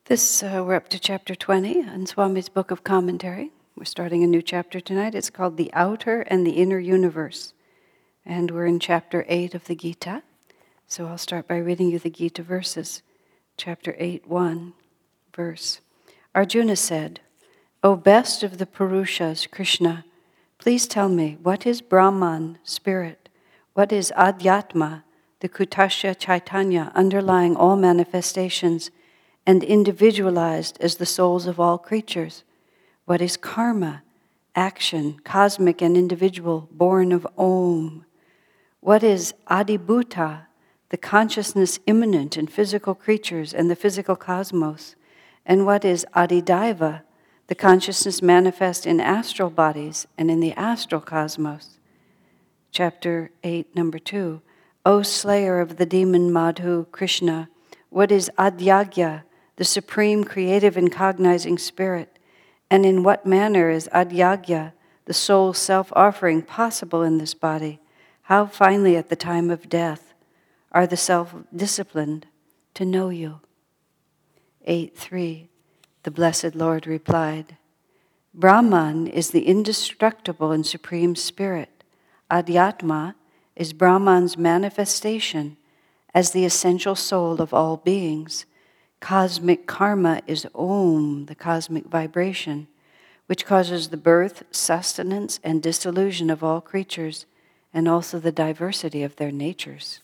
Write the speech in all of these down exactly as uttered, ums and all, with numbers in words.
This, uh, we're up to chapter twenty in Swami's Book of Commentary. We're starting a new chapter tonight. It's called The Outer and the Inner Universe. And we're in chapter eight of the Gita. So I'll start by reading you the Gita verses. Chapter eight, one verse. Arjuna said, O best of the Purushas, Krishna, please tell me, what is Brahman, spirit? What is Adhyatma, the Kutasha Chaitanya underlying all manifestations and individualized as the souls of all creatures? What is karma, action, cosmic and individual, born of Om? What is adibhuta, the consciousness immanent in physical creatures and the physical cosmos? And what is adidaiva, the consciousness manifest in astral bodies and in the astral cosmos? Chapter eight, number two. O slayer of the demon Madhu, Krishna, what is Adyagya, the supreme creative and cognizing spirit? And in what manner is Adyagya, the soul's self-offering, possible in this body? How finally at the time of death are the self-disciplined to know you? eight three. The Blessed Lord replied, Brahman is the indestructible and supreme spirit. Adhyatma is Brahman's manifestation as the essential soul of all beings. Cosmic karma is Om, the cosmic vibration, which causes the birth, sustenance, and dissolution of all creatures, and also the diversity of their natures.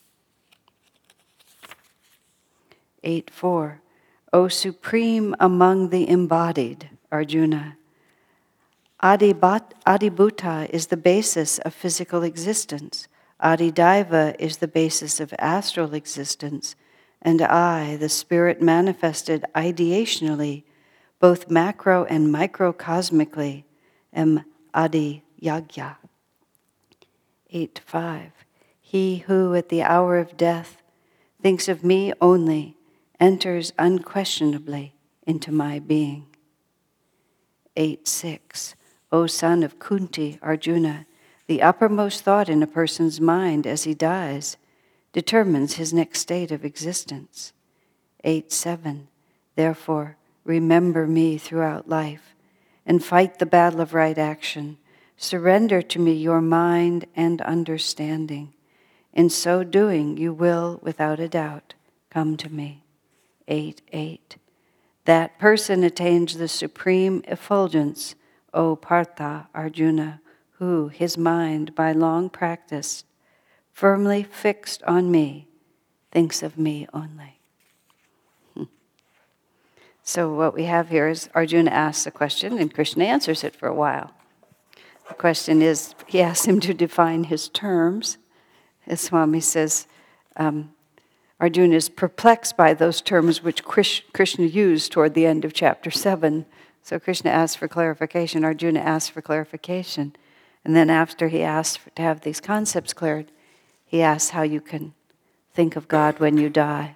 eight four. O supreme among the embodied, Arjuna, Adibhat, Adibhuta is the basis of physical existence. Adidaiva is the basis of astral existence. And I, the spirit manifested ideationally, both macro and microcosmically, am Adi Yagya. eight five. He who at the hour of death thinks of me only enters unquestionably into my being. eight six. O son of Kunti, Arjuna, the uppermost thought in a person's mind as he dies determines his next state of existence. eight seven. Therefore, remember me throughout life and fight the battle of right action. Surrender to me your mind and understanding. In so doing, you will, without a doubt, come to me. eight eight. That person attains the supreme effulgence, O Partha, Arjuna, who, his mind, by long practice, firmly fixed on me, thinks of me only. Hmm. So what we have here is Arjuna asks a question and Krishna answers it for a while. The question is, he asks him to define his terms. As Swami says, um, Arjuna is perplexed by those terms which Krishna used toward the end of chapter seven. So Krishna asks for clarification, Arjuna asks for clarification. And then after he asks to have these concepts cleared, he asks how you can think of God when you die.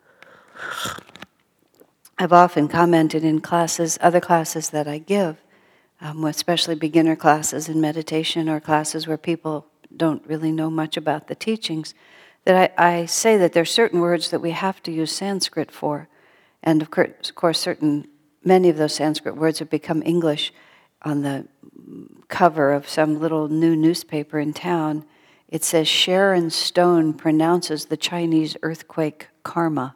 I've often commented in classes, other classes that I give, um, especially beginner classes in meditation or classes where people don't really know much about the teachings, that I, I say that there are certain words that we have to use Sanskrit for. And of course, of course, certain, many of those Sanskrit words have become English. On the cover of some little new newspaper in town, it says, Sharon Stone pronounces the Chinese earthquake karma.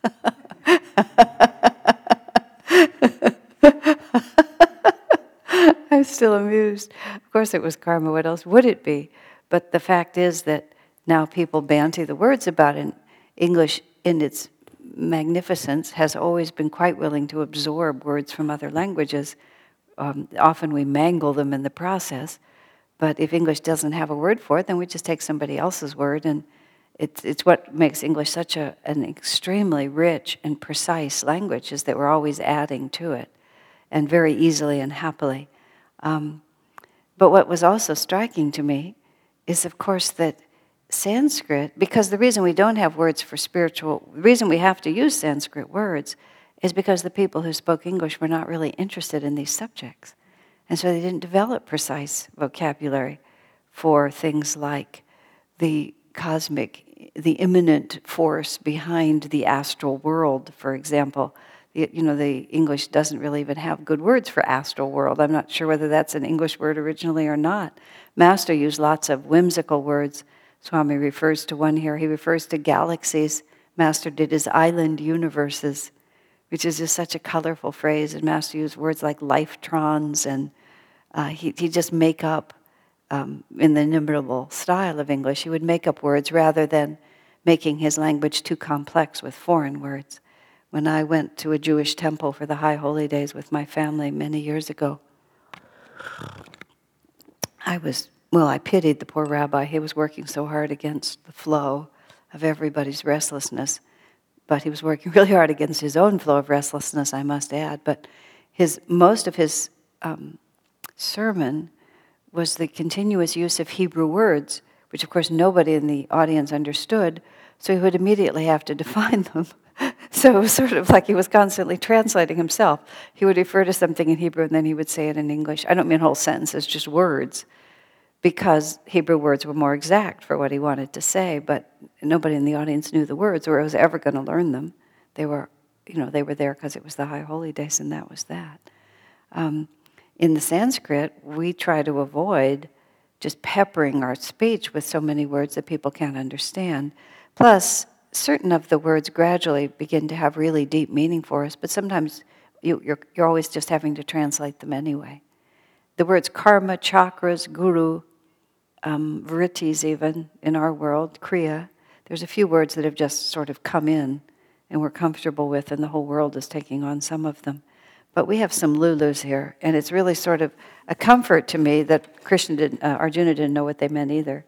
I'm still amused. Of course it was karma, what else would it be? But the fact is that now people banty the words about it. English, in its magnificence, has always been quite willing to absorb words from other languages. Um, often we mangle them in the process. But if English doesn't have a word for it, then we just take somebody else's word. And it's it's what makes English such a an extremely rich and precise language, is that we're always adding to it, and very easily and happily. Um, but what was also striking to me is, of course, that Sanskrit, because the reason we don't have words for spiritual, the reason we have to use Sanskrit words is because the people who spoke English were not really interested in these subjects. And so they didn't develop precise vocabulary for things like the cosmic, the immanent force behind the astral world, for example. You, you know, the English doesn't really even have good words for astral world. I'm not sure whether that's an English word originally or not. Master used lots of whimsical words. Swami refers to one here. He refers to galaxies. Master did his island universes, which is just such a colorful phrase. And Master used words like lifetrons, and uh, he he just make up um, in the inimitable style of English. He would make up words rather than making his language too complex with foreign words. When I went to a Jewish temple for the High Holy Days with my family many years ago, I was, well, I pitied the poor rabbi. He was working so hard against the flow of everybody's restlessness, but he was working really hard against his own flow of restlessness, I must add. But his most of his um, sermon was the continuous use of Hebrew words, which of course nobody in the audience understood, so he would immediately have to define them. So it was sort of like he was constantly translating himself. He would refer to something in Hebrew and then he would say it in English. I don't mean whole sentences, just words, because Hebrew words were more exact for what he wanted to say, but nobody in the audience knew the words or was ever going to learn them. They were, you know, they were there because it was the High Holy Days, and that was that. Um, in the Sanskrit, we try to avoid just peppering our speech with so many words that people can't understand. Plus, certain of the words gradually begin to have really deep meaning for us, but sometimes you, you're, you're always just having to translate them anyway. The words karma, chakras, guru, um, vrittis even, in our world, kriya, there's a few words that have just sort of come in and we're comfortable with, and the whole world is taking on some of them. But we have some Lulus here, and it's really sort of a comfort to me that Krishna didn't, uh, Arjuna didn't know what they meant either.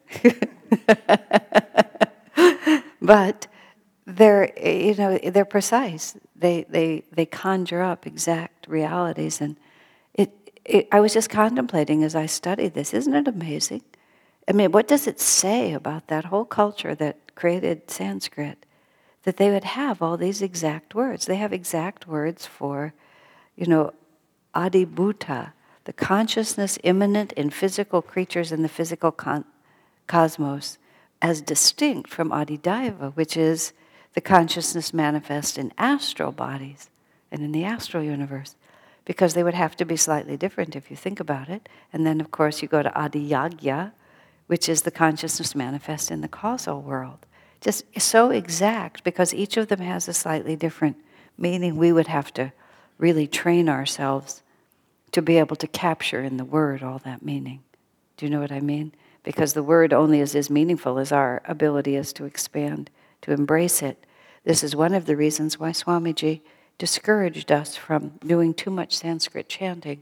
But they're, you know, they're precise. They they they conjure up exact realities, and it, it. I was just contemplating as I studied this. Isn't it amazing? I mean, what does it say about that whole culture that created Sanskrit, that they would have all these exact words? They have exact words for, you know, adibhuta, the consciousness immanent in physical creatures in the physical con- cosmos, as distinct from adidaiva, which is the consciousness manifest in astral bodies and in the astral universe, because they would have to be slightly different if you think about it. And then, of course, you go to adiyagya, which is the consciousness manifest in the causal world. Just so exact, because each of them has a slightly different meaning. We would have to really train ourselves to be able to capture in the word all that meaning. Do you know what I mean? Because the word only is as meaningful as our ability is to expand, to embrace it. This is one of the reasons why Swamiji discouraged us from doing too much Sanskrit chanting.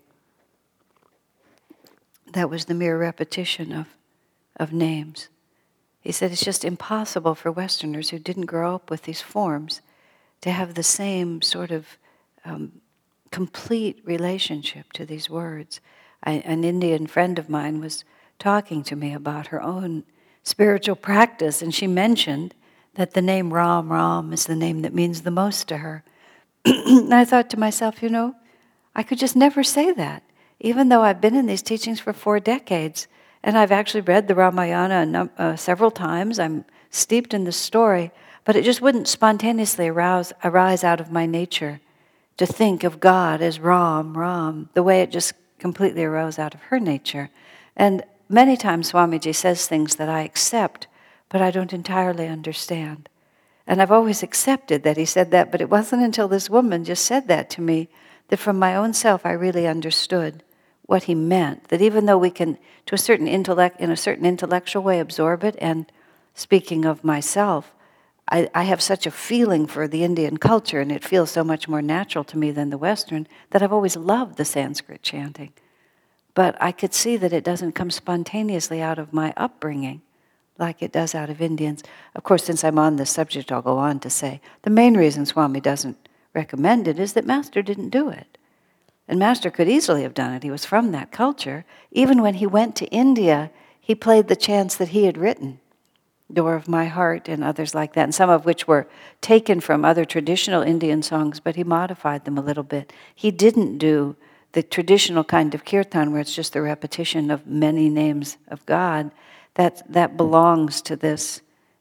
That was the mere repetition of, of names. He said it's just impossible for Westerners who didn't grow up with these forms to have the same sort of um, complete relationship to these words. I, an Indian friend of mine was talking to me about her own spiritual practice, and she mentioned that the name Ram Ram is the name that means the most to her. And I thought to myself, you know, I could just never say that, even though I've been in these teachings for four decades, and I've actually read the Ramayana uh, several times. I'm steeped in the story, but it just wouldn't spontaneously arouse, arise out of my nature to think of God as Ram Ram, the way it just completely arose out of her nature. And many times Swamiji says things that I accept, but I don't entirely understand. And I've always accepted that he said that, but it wasn't until this woman just said that to me that from my own self I really understood what he meant. That even though we can, to a certain intellect, in a certain intellectual way, absorb it, and speaking of myself, I, I have such a feeling for the Indian culture, and it feels so much more natural to me than the Western, that I've always loved the Sanskrit chanting. But I could see that it doesn't come spontaneously out of my upbringing like it does out of Indians. Of course, since I'm on this subject, I'll go on to say the main reason Swami doesn't recommend it is that Master didn't do it. And Master could easily have done it. He was from that culture. Even when he went to India, he played the chants that he had written, Door of My Heart and others like that, and some of which were taken from other traditional Indian songs, but he modified them a little bit. He didn't do the traditional kind of kirtan where it's just the repetition of many names of God. That, that belongs to this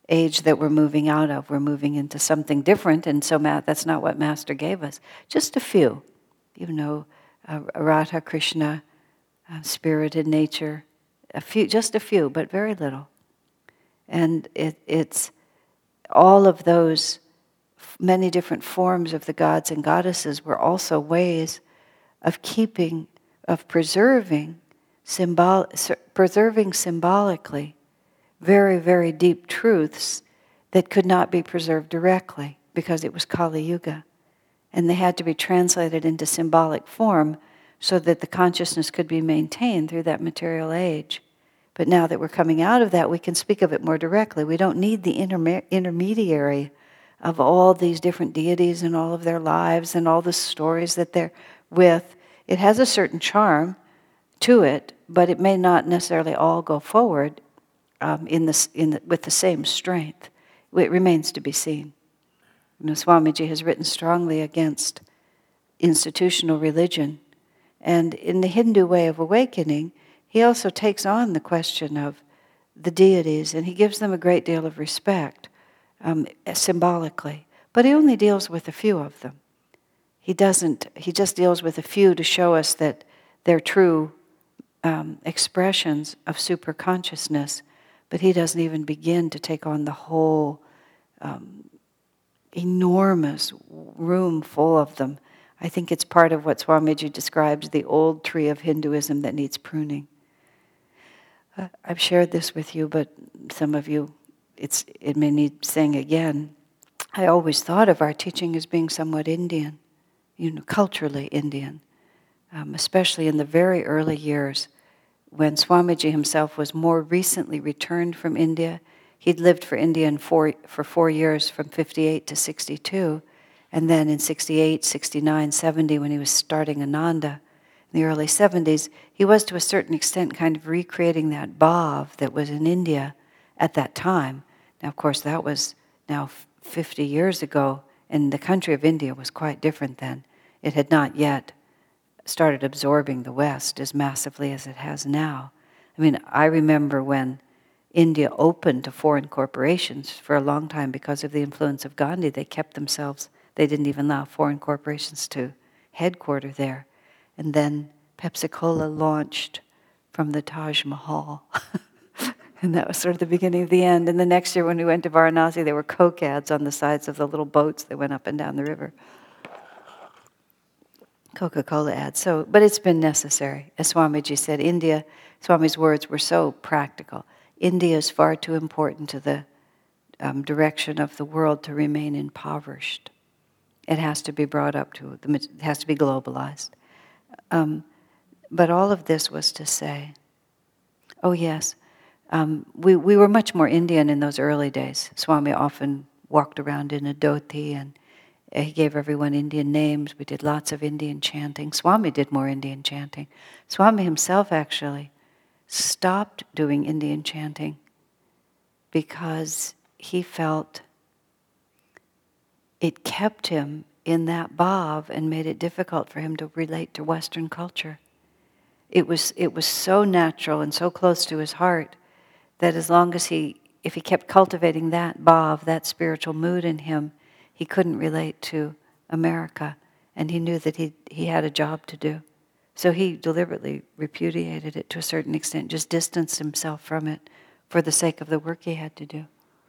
age that we're moving out of. We're moving into something different, and so ma- that's not what Master gave us. Just a few, you know, uh, Radha, Krishna, uh, spirited nature, a few, just a few, but very little. And it, it's all of those f- many different forms of the gods and goddesses were also ways of keeping, of preserving, symbol, preserving symbolically very, very deep truths that could not be preserved directly because it was Kali Yuga. And they had to be translated into symbolic form so that the consciousness could be maintained through that material age. But now that we're coming out of that, we can speak of it more directly. We don't need the interme- intermediary of all these different deities and all of their lives and all the stories that they're with. It has a certain charm to it, but it may not necessarily all go forward um, in this, in the, with the same strength. It remains to be seen. You know, Swamiji has written strongly against institutional religion. And in the Hindu way of awakening, he also takes on the question of the deities, and he gives them a great deal of respect, um, symbolically. But he only deals with a few of them. He doesn't, he just deals with a few to show us that they're true um, expressions of superconsciousness, but he doesn't even begin to take on the whole um, enormous room full of them. I think it's part of what Swamiji describes, the old tree of Hinduism that needs pruning. Uh, I've shared this with you, but some of you, it's it may need saying again. I always thought of our teaching as being somewhat Indian, you know, culturally Indian, um, especially in the very early years when Swamiji himself was more recently returned from India. He'd lived for India in four, for four years from fifty-eight to sixty-two, and then in sixty-eight, sixty-nine, seventy, when he was starting Ananda, in the early seventies, he was to a certain extent kind of recreating that bhav that was in India at that time. Now, of course, that was now fifty years ago, and the country of India was quite different then. It had not yet started absorbing the West as massively as it has now. I mean, I remember when India opened to foreign corporations for a long time because of the influence of Gandhi. They kept themselves, they didn't even allow foreign corporations to headquarter there. And then Pepsi-Cola launched from the Taj Mahal. And that was sort of the beginning of the end. And the next year when we went to Varanasi, there were Coke ads on the sides of the little boats that went up and down the river. Coca-Cola ads. So, but it's been necessary. As Swamiji said, India, Swami's words were so practical. India is far too important to the um, direction of the world to remain impoverished. It has to be brought up to, it has to be globalized. Um, but all of this was to say, oh yes, um, we, we were much more Indian in those early days. Swami often walked around in a dhoti, and he gave everyone Indian names. We did lots of Indian chanting. Swami did more Indian chanting. Swami himself actually stopped doing Indian chanting because he felt it kept him in that bhav and made it difficult for him to relate to Western culture. It was it was so natural and so close to his heart that as long as he, if he kept cultivating that bhav, that spiritual mood in him, he couldn't relate to America, and he knew that he he had a job to do. So he deliberately repudiated it to a certain extent, just distanced himself from it for the sake of the work he had to do.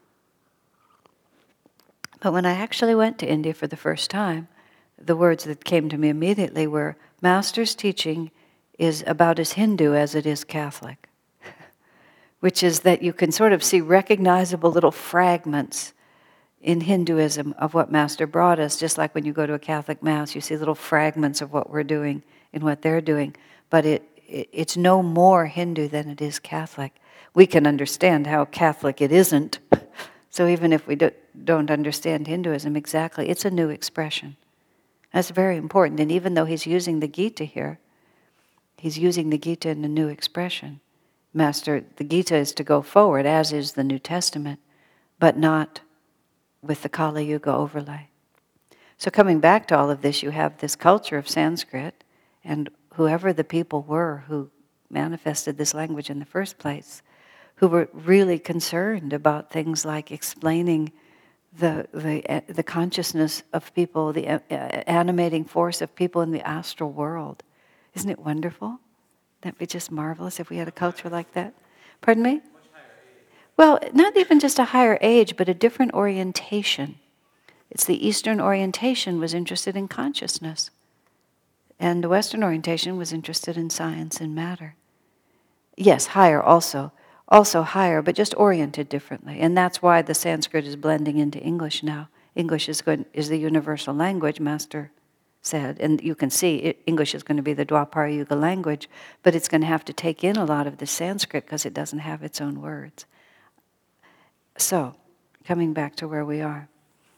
But when I actually went to India for the first time, the words that came to me immediately were, Master's teaching is about as Hindu as it is Catholic, which is that you can sort of see recognizable little fragments in Hinduism of what Master brought us, just like when you go to a Catholic Mass, you see little fragments of what we're doing in what they're doing. But it, it it's no more Hindu than it is Catholic. We can understand how Catholic it isn't. So even if we do, don't understand Hinduism exactly, it's a new expression. That's very important. And even though he's using the Gita here, he's using the Gita in a new expression. Master, the Gita is to go forward, as is the New Testament, but not with the Kali Yuga overlay. So coming back to all of this, you have this culture of Sanskrit, and whoever the people were who manifested this language in the first place, who were really concerned about things like explaining the the the consciousness of people, the uh, animating force of people in the astral world. Isn't it wonderful? That'd be just marvelous if we had a culture like that. Pardon me? Well, not even just a higher age, but a different orientation. It's the Eastern orientation was interested in consciousness, and the Western orientation was interested in science and matter. Yes, higher also. Also higher, but just oriented differently. And that's why the Sanskrit is blending into English now. English is going, is the universal language, Master said. And you can see it, English is going to be the Dwapara Yuga language, but it's going to have to take in a lot of the Sanskrit because it doesn't have its own words. So, coming back to where we are.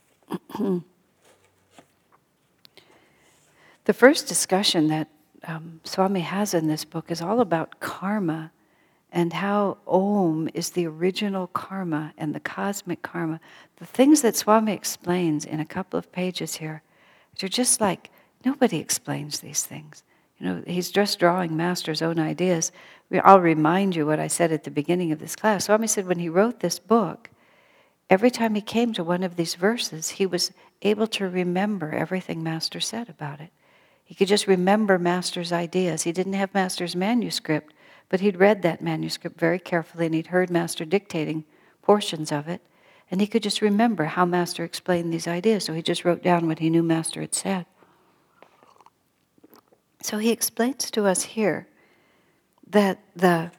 The first discussion that um, Swami has in this book is all about karma and how Om is the original karma and the cosmic karma. The things that Swami explains in a couple of pages here, they're just like, nobody explains these things. You know, he's just drawing Master's own ideas. I'll remind you what I said at the beginning of this class. Swami said when he wrote this book, every time he came to one of these verses, he was able to remember everything Master said about it. He could just remember Master's ideas. He didn't have Master's manuscript, but he'd read that manuscript very carefully and he'd heard Master dictating portions of it. And he could just remember how Master explained these ideas. So he just wrote down what he knew Master had said. So he explains to us here that the,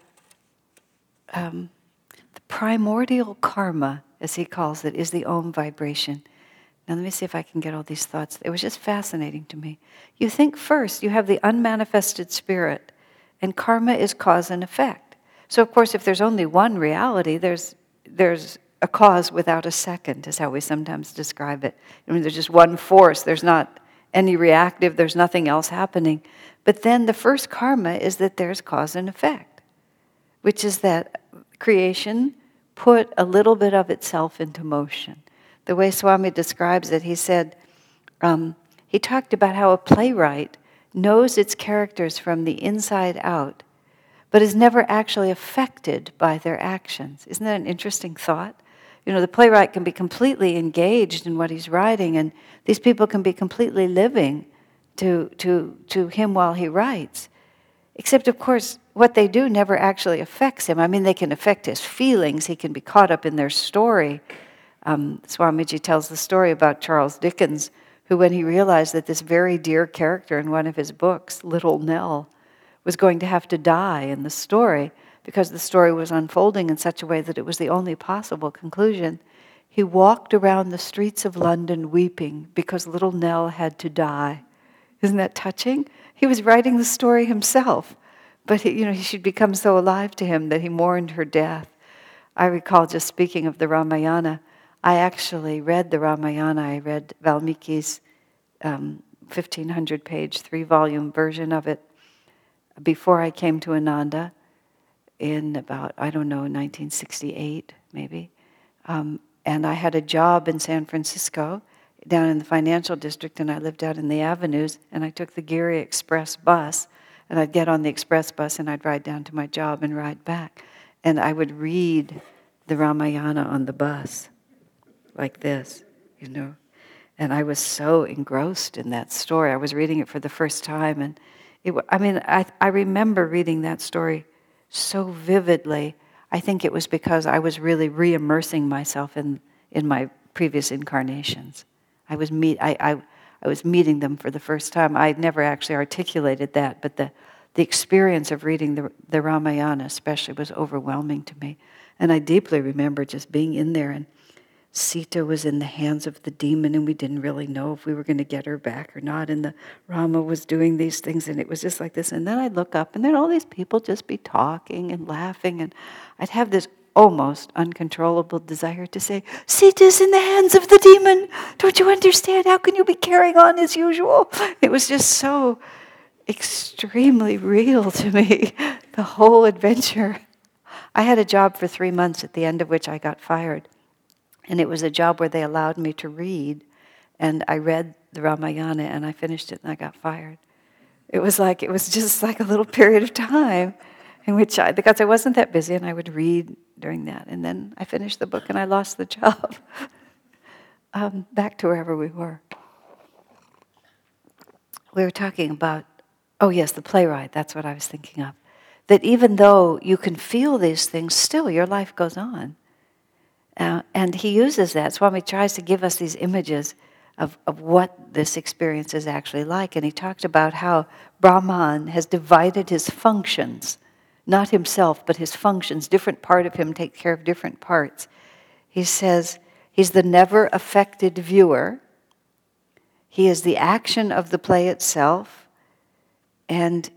um, the primordial karma, as he calls it, is the Om vibration. Now let me see if I can get all these thoughts. It was just fascinating to me. You think first you have the unmanifested spirit, and karma is cause and effect. So of course if there's only one reality, there's there's a cause without a second, is how we sometimes describe it. I mean, there's just one force, there's not any reactive, there's nothing else happening. But then the first karma is that there's cause and effect, which is that creation put a little bit of itself into motion. The way Swami describes it, he said, um, he talked about how a playwright knows its characters from the inside out, but is never actually affected by their actions. Isn't that an interesting thought? You know, the playwright can be completely engaged in what he's writing, and these people can be completely living to, to, to him while he writes. Except, of course, what they do never actually affects him. I mean, they can affect his feelings. He can be caught up in their story. Um, Swamiji tells the story about Charles Dickens, who when he realized that this very dear character in one of his books, Little Nell, was going to have to die in the story because the story was unfolding in such a way that it was the only possible conclusion, he walked around the streets of London weeping because Little Nell had to die. Isn't that touching? He was writing the story himself, but he, you know, she become so alive to him that he mourned her death. I recall, just speaking of the Ramayana, I actually read the Ramayana. I read Valmiki's um, fifteen hundred page, three-volume version of it before I came to Ananda in about, I don't know, nineteen sixty-eight maybe. Um, and I had a job in San Francisco down in the financial district, and I lived out in the avenues, and I took the Giri Express bus, and I'd get on the express bus and I'd ride down to my job and ride back. And I would read the Ramayana on the bus. Like this, you know. And I was so engrossed in that story. I was reading it for the first time, and it, I mean, I, I remember reading that story so vividly. I think it was because I was really re-immersing myself in, in my previous incarnations. I was meet I, I I was meeting them for the first time. I'd never actually articulated that, but the the experience of reading the the Ramayana especially was overwhelming to me. And I deeply remember just being in there, and Sita was in the hands of the demon, and we didn't really know if we were going to get her back or not. And the Rama was doing these things, and it was just like this. And then I'd look up, and then all these people just be talking and laughing, and I'd have this almost uncontrollable desire to say, Sita's in the hands of the demon. Don't you understand? How can you be carrying on as usual? It was just so extremely real to me, the whole adventure. I had a job for three months, at the end of which I got fired. And it was a job where they allowed me to read. And I read the Ramayana and I finished it and I got fired. It was like, it was just like a little period of time. in which I, because I wasn't that busy, and I would read during that. And then I finished the book and I lost the job. um, back to wherever we were. We were talking about, oh yes, the playwright, that's what I was thinking of. That even though you can feel these things, still your life goes on. Uh, and he uses that. Swami tries to give us these images of, of what this experience is actually like. And he talked about how Brahman has divided his functions, not himself, but his functions. Different part of him takes care of different parts. He says he's the never affected viewer. He is the action of the play itself. And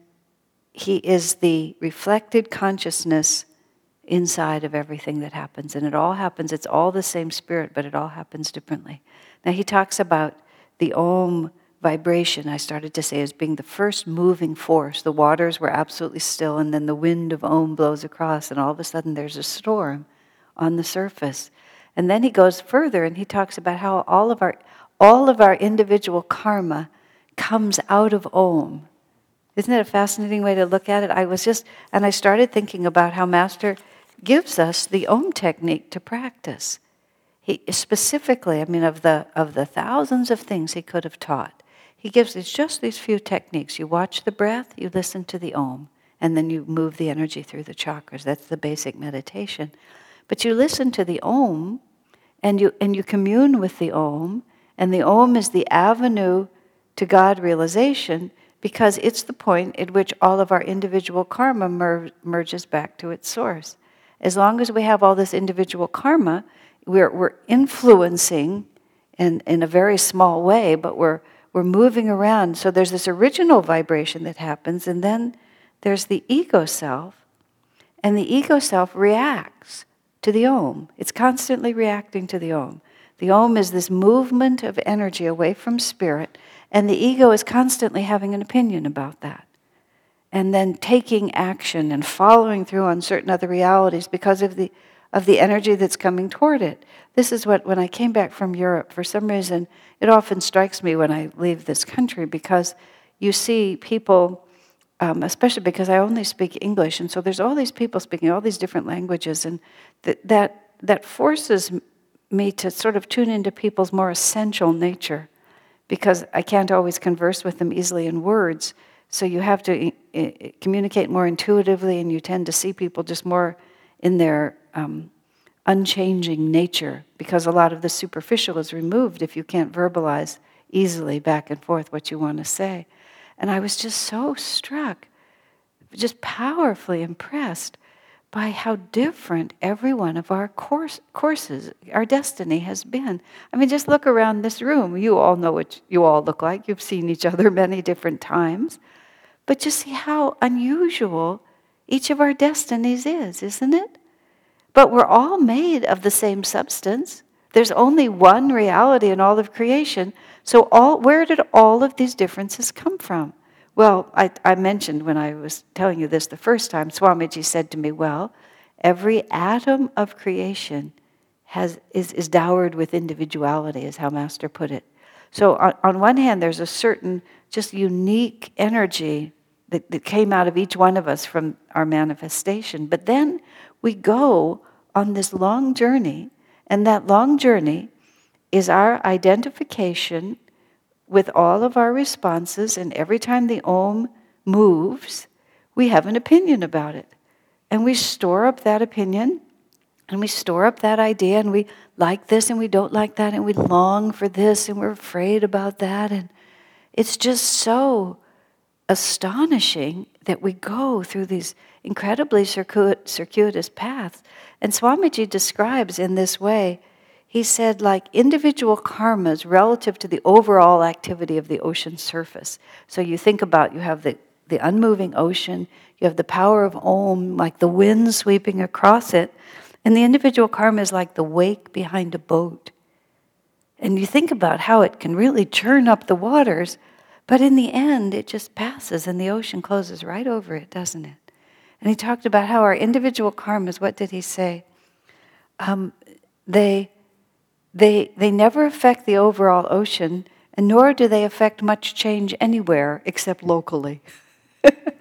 he is the reflected consciousness inside of everything that happens. And it all happens, it's all the same spirit, but it all happens differently. Now he talks about the Om vibration, I started to say, as being the first moving force. The waters were absolutely still, and then the wind of Om blows across, and all of a sudden there's a storm on the surface. And then he goes further, and he talks about how all of our all of our individual karma comes out of Om. Isn't it a fascinating way to look at it? I was just, and I started thinking about how Master gives us the Om technique to practice. He specifically, I mean, of the of the thousands of things he could have taught, he gives us just these few techniques. You watch the breath, you listen to the Om, and then you move the energy through the chakras. That's the basic meditation. But you listen to the Om, and you and you commune with the Om, and the Om is the avenue to God realization, because it's the point at which all of our individual karma mer- merges back to its source. As long as we have all this individual karma, we're, we're influencing in, in a very small way, but we're, we're moving around. So there's this original vibration that happens, and then there's the ego self, and the ego self reacts to the Om. It's constantly reacting to the Om. The Om is this movement of energy away from spirit, and the ego is constantly having an opinion about that. And then taking action and following through on certain other realities because of the of the energy that's coming toward it. This is what, when I came back from Europe, for some reason, it often strikes me when I leave this country, because you see people, um, especially because I only speak English, and so there's all these people speaking all these different languages, and th- that that forces me to sort of tune into people's more essential nature, because I can't always converse with them easily in words. So you have to I- I communicate more intuitively, and you tend to see people just more in their um, unchanging nature, because a lot of the superficial is removed if you can't verbalize easily back and forth what you want to say. And I was just so struck, just powerfully impressed by how different every one of our course, courses, our destiny has been. I mean, just look around this room. You all know what you all look like. You've seen each other many different times. But just see how unusual each of our destinies is, isn't it? But we're all made of the same substance. There's only one reality in all of creation. So all, where did all of these differences come from? Well, I, I mentioned when I was telling you this the first time, Swamiji said to me, well, every atom of creation has is, is dowered with individuality, is how Master put it. So on, on one hand, there's a certain just unique energy that, that came out of each one of us from our manifestation. But then we go on this long journey, and that long journey is our identification with all of our responses, and every time the Om moves, we have an opinion about it. And we store up that opinion, and we store up that idea, and we like this and we don't like that, and we long for this and we're afraid about that. And it's just so astonishing that we go through these incredibly circuit, circuitous paths. And Swamiji describes in this way, he said, like individual karmas relative to the overall activity of the ocean surface. So you think about, you have the, the unmoving ocean, you have the power of Om, like the wind sweeping across it, and the individual karma is like the wake behind a boat. And you think about how it can really churn up the waters, but in the end, it just passes and the ocean closes right over it, doesn't it? And he talked about how our individual karmas, what did he say? Um, they, they, they never affect the overall ocean, and nor do they affect much change anywhere except locally.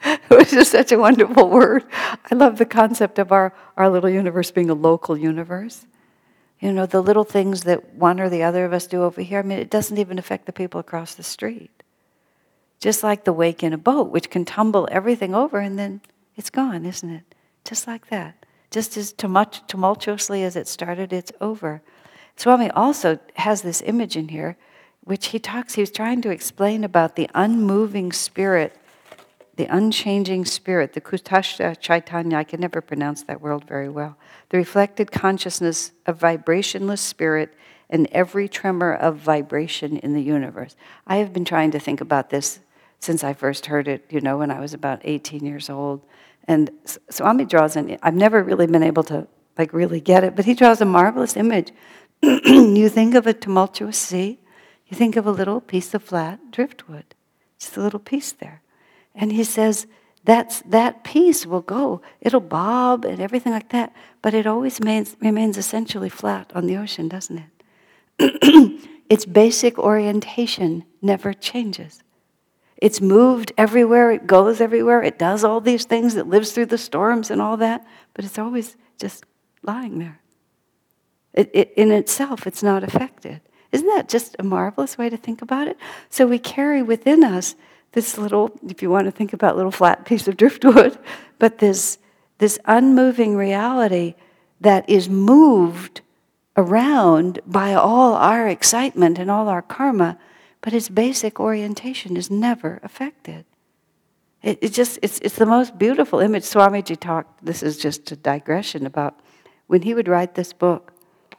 It was just such a wonderful word. I love the concept of our, our little universe being a local universe. You know, the little things that one or the other of us do over here, I mean, it doesn't even affect the people across the street. Just like the wake in a boat, which can tumble everything over and then it's gone, isn't it? Just like that. Just as tumult- tumultuously as it started, it's over. Swami also has this image in here, which he talks, he was trying to explain about the unmoving spirit, the unchanging spirit, the Kutashta Chaitanya, I can never pronounce that word very well, the reflected consciousness of vibrationless spirit and every tremor of vibration in the universe. I have been trying to think about this since I first heard it, you know, when I was about eighteen years old. And Swami draws an, I've never really been able to like really get it, but he draws a marvelous image. You think of a tumultuous sea, you think of a little piece of flat driftwood, just a little piece there. And he says, that's, that piece will go, it'll bob and everything like that, but it always remains, remains essentially flat on the ocean, doesn't it? Its basic orientation never changes. It's moved everywhere, it goes everywhere, it does all these things, it lives through the storms and all that, but it's always just lying there. It, it, in itself, it's not affected. Isn't that just a marvelous way to think about it? So we carry within us this little, if you want to think about little flat piece of driftwood, but this, this unmoving reality that is moved around by all our excitement and all our karma, but its basic orientation is never affected. It, it just, it's, it's the most beautiful image. Swamiji talked, this is just a digression, about when he would write this book,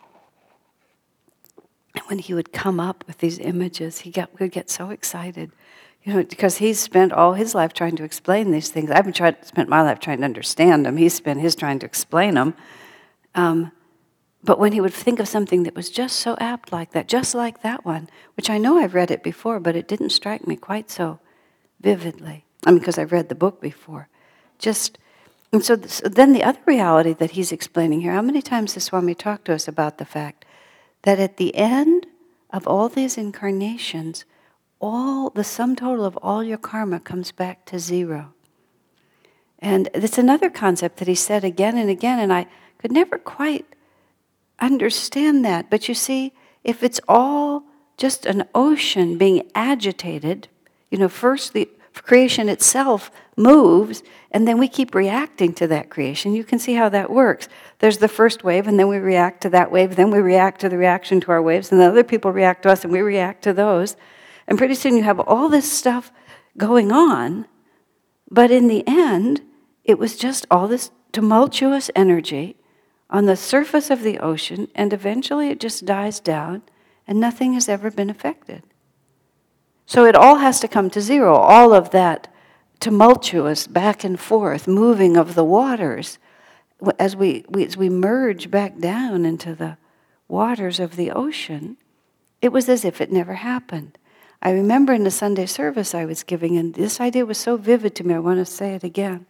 and when he would come up with these images, he got, would get so excited. You know, because he's spent all his life trying to explain these things. I've been tried, spent my life trying to understand them. He's spent his trying to explain them. Um, But when he would think of something that was just so apt like that, just like that one, which I know I've read it before, but it didn't strike me quite so vividly. I mean, because I've read the book before. Just, and so, this, then the other reality that he's explaining here, how many times does Swami talk to us about the fact that at the end of all these incarnations, all the sum total of all your karma comes back to zero. And it's another concept that he said again and again, and I could never quite understand that. But you see, if it's all just an ocean being agitated, you know, first the creation itself moves, and then we keep reacting to that creation. You can see how that works. There's the first wave, and then we react to that wave, then we react to the reaction to our waves, and then other people react to us, and we react to those. And pretty soon you have all this stuff going on, but in the end, it was just all this tumultuous energy on the surface of the ocean, and eventually it just dies down, and nothing has ever been affected. So it all has to come to zero, all of that tumultuous back and forth moving of the waters. As we, we, as we merge back down into the waters of the ocean, it was as if it never happened. I remember in the Sunday service I was giving, and this idea was so vivid to me, I want to say it again,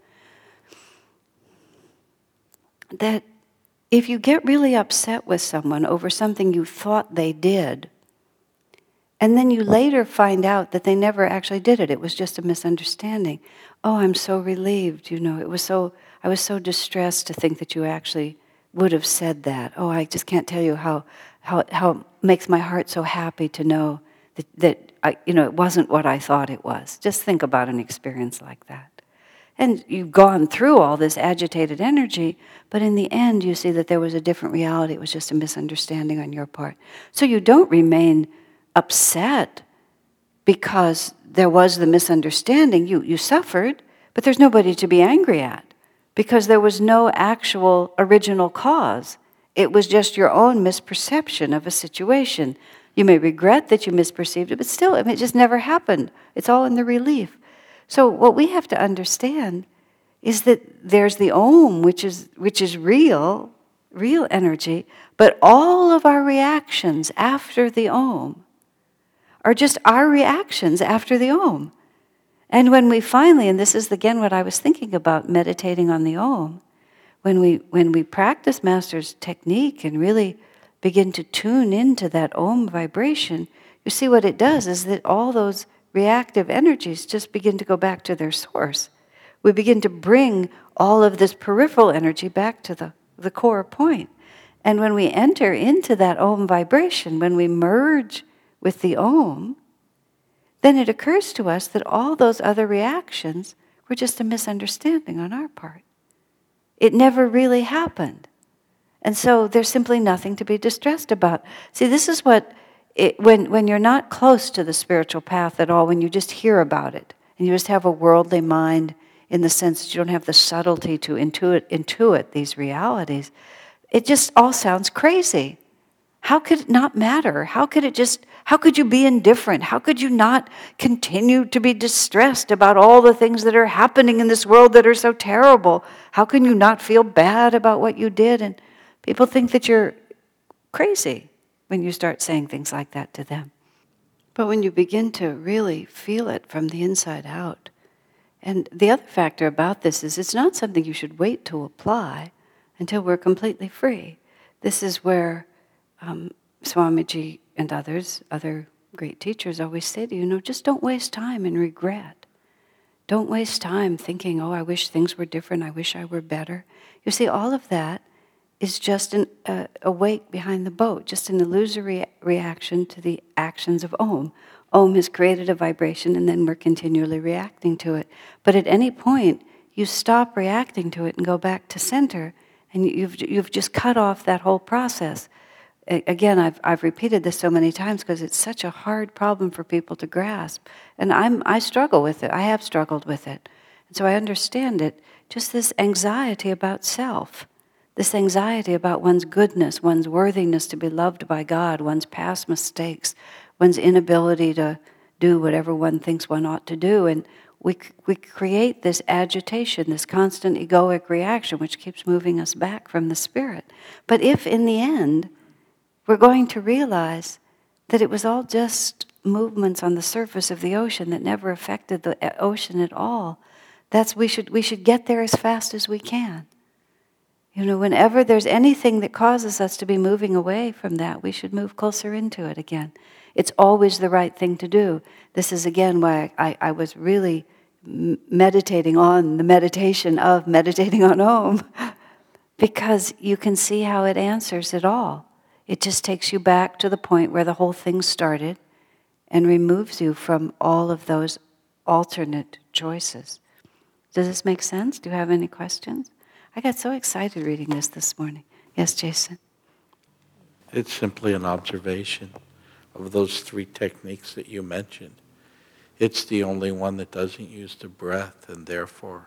that if you get really upset with someone over something you thought they did, and then you later find out that they never actually did it, it was just a misunderstanding. Oh, I'm so relieved, you know, it was so, I was so distressed to think that you actually would have said that. Oh, I just can't tell you how, how, how it makes my heart so happy to know that, that I, you know, it wasn't what I thought it was. Just think about an experience like that. And you've gone through all this agitated energy, but in the end you see that there was a different reality. It was just a misunderstanding on your part. So you don't remain upset because there was the misunderstanding. You, you suffered, but there's nobody to be angry at because there was no actual original cause. It was just your own misperception of a situation. You may regret that you misperceived it, but still, I mean, it just never happened. It's all in the relief. So what we have to understand is that there's the Om, which is which is real, real energy, but all of our reactions after the Om are just our reactions after the Om. And when we finally, and this is again what I was thinking about meditating on the Om, when we when we practice Master's technique and really begin to tune into that Om vibration, you see what it does is that all those reactive energies just begin to go back to their source, we begin to bring all of this peripheral energy back to the, the core point. And when we enter into that Om vibration, when we merge with the Om, then it occurs to us that all those other reactions were just a misunderstanding on our part. It never really happened. And so there's simply nothing to be distressed about. See, this is what, it, when, when you're not close to the spiritual path at all, when you just hear about it, and you just have a worldly mind in the sense that you don't have the subtlety to intuit, intuit these realities, it just all sounds crazy. How could it not matter? How could it just, how could you be indifferent? How could you not continue to be distressed about all the things that are happening in this world that are so terrible? How can you not feel bad about what you did? And people think that you're crazy when you start saying things like that to them. But when you begin to really feel it from the inside out, and the other factor about this is it's not something you should wait to apply until we're completely free. This is where um, Swamiji and others, other great teachers always say to you, no, just don't waste time in regret. Don't waste time thinking, oh, I wish things were different, I wish I were better. You see, all of that is just an, uh, a wake behind the boat, just an illusory reaction to the actions of Om. Om has created a vibration and then we're continually reacting to it. But at any point, you stop reacting to it and go back to center, and you've, you've just cut off that whole process. A- again, I've, I've repeated this so many times because it's such a hard problem for people to grasp. And I'm, I struggle with it. I have struggled with it. And so I understand it. Just this anxiety about self. This anxiety about one's goodness, one's worthiness to be loved by God, one's past mistakes, one's inability to do whatever one thinks one ought to do. And we we create this agitation, this constant egoic reaction, which keeps moving us back from the spirit. But if in the end, we're going to realize that it was all just movements on the surface of the ocean that never affected the ocean at all, that's we should we should get there as fast as we can. You know, whenever there's anything that causes us to be moving away from that, we should move closer into it again. It's always the right thing to do. This is, again, why I, I was really meditating on the meditation of meditating on Om, because you can see how it answers it all. It just takes you back to the point where the whole thing started and removes you from all of those alternate choices. Does this make sense? Do you have any questions? I got so excited reading this this morning. Yes, Jason? It's simply an observation of those three techniques that you mentioned. It's the only one that doesn't use the breath, and therefore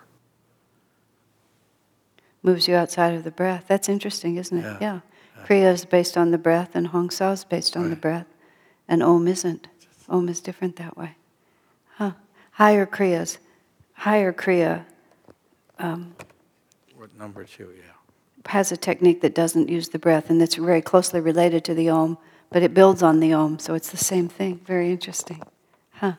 moves you outside of the breath. That's interesting, isn't it? Yeah. yeah. yeah. Kriya is based on the breath, and Hong Sao is based on right. the breath. And Om isn't. Om is different that way. Huh. Higher Kriyas. Higher Kriya um, What number two, yeah. has a technique that doesn't use the breath, and that's very closely related to the Om, but it builds on the Om, so it's the same thing. Very interesting. Huh.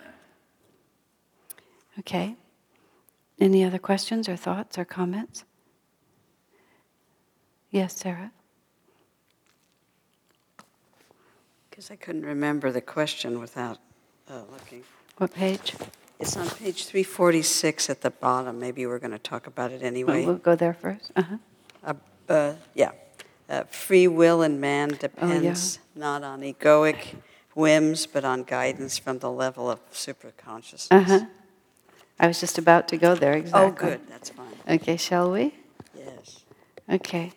Okay. Any other questions or thoughts or comments? Yes, Sarah? Because I couldn't remember the question without uh, looking. What page? It's on page three forty-six at the bottom. Maybe we're going to talk about it anyway. We'll, we'll go there first. Uh-huh. Uh, uh, yeah. Uh, free will in man depends oh, yeah. not on egoic whims, but on guidance from the level of superconsciousness. Uh-huh. I was just about to go there, exactly. Oh, good. That's fine. Okay, shall we? Yes. Okay.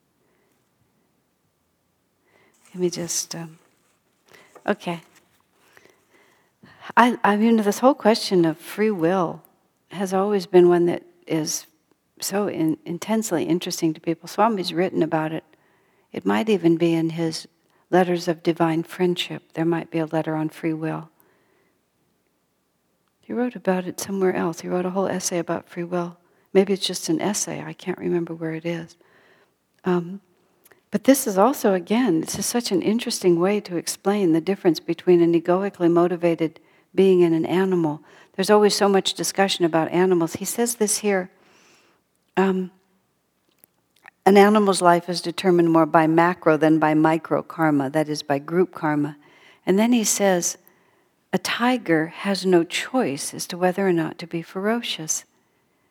Let me just... Um, okay. I, I mean, this whole question of free will has always been one that is so in, intensely interesting to people. Swami's written about it. It might even be in his Letters of Divine Friendship. There might be a letter on free will. He wrote about it somewhere else. He wrote a whole essay about free will. Maybe it's just an essay. I can't remember where it is. Um, but this is also, again, this is such an interesting way to explain the difference between an egoically motivated being and an animal. There's always so much discussion about animals. He says this here. Um, an animal's life is determined more by macro than by micro karma, that is, by group karma. And then he says, a tiger has no choice as to whether or not to be ferocious.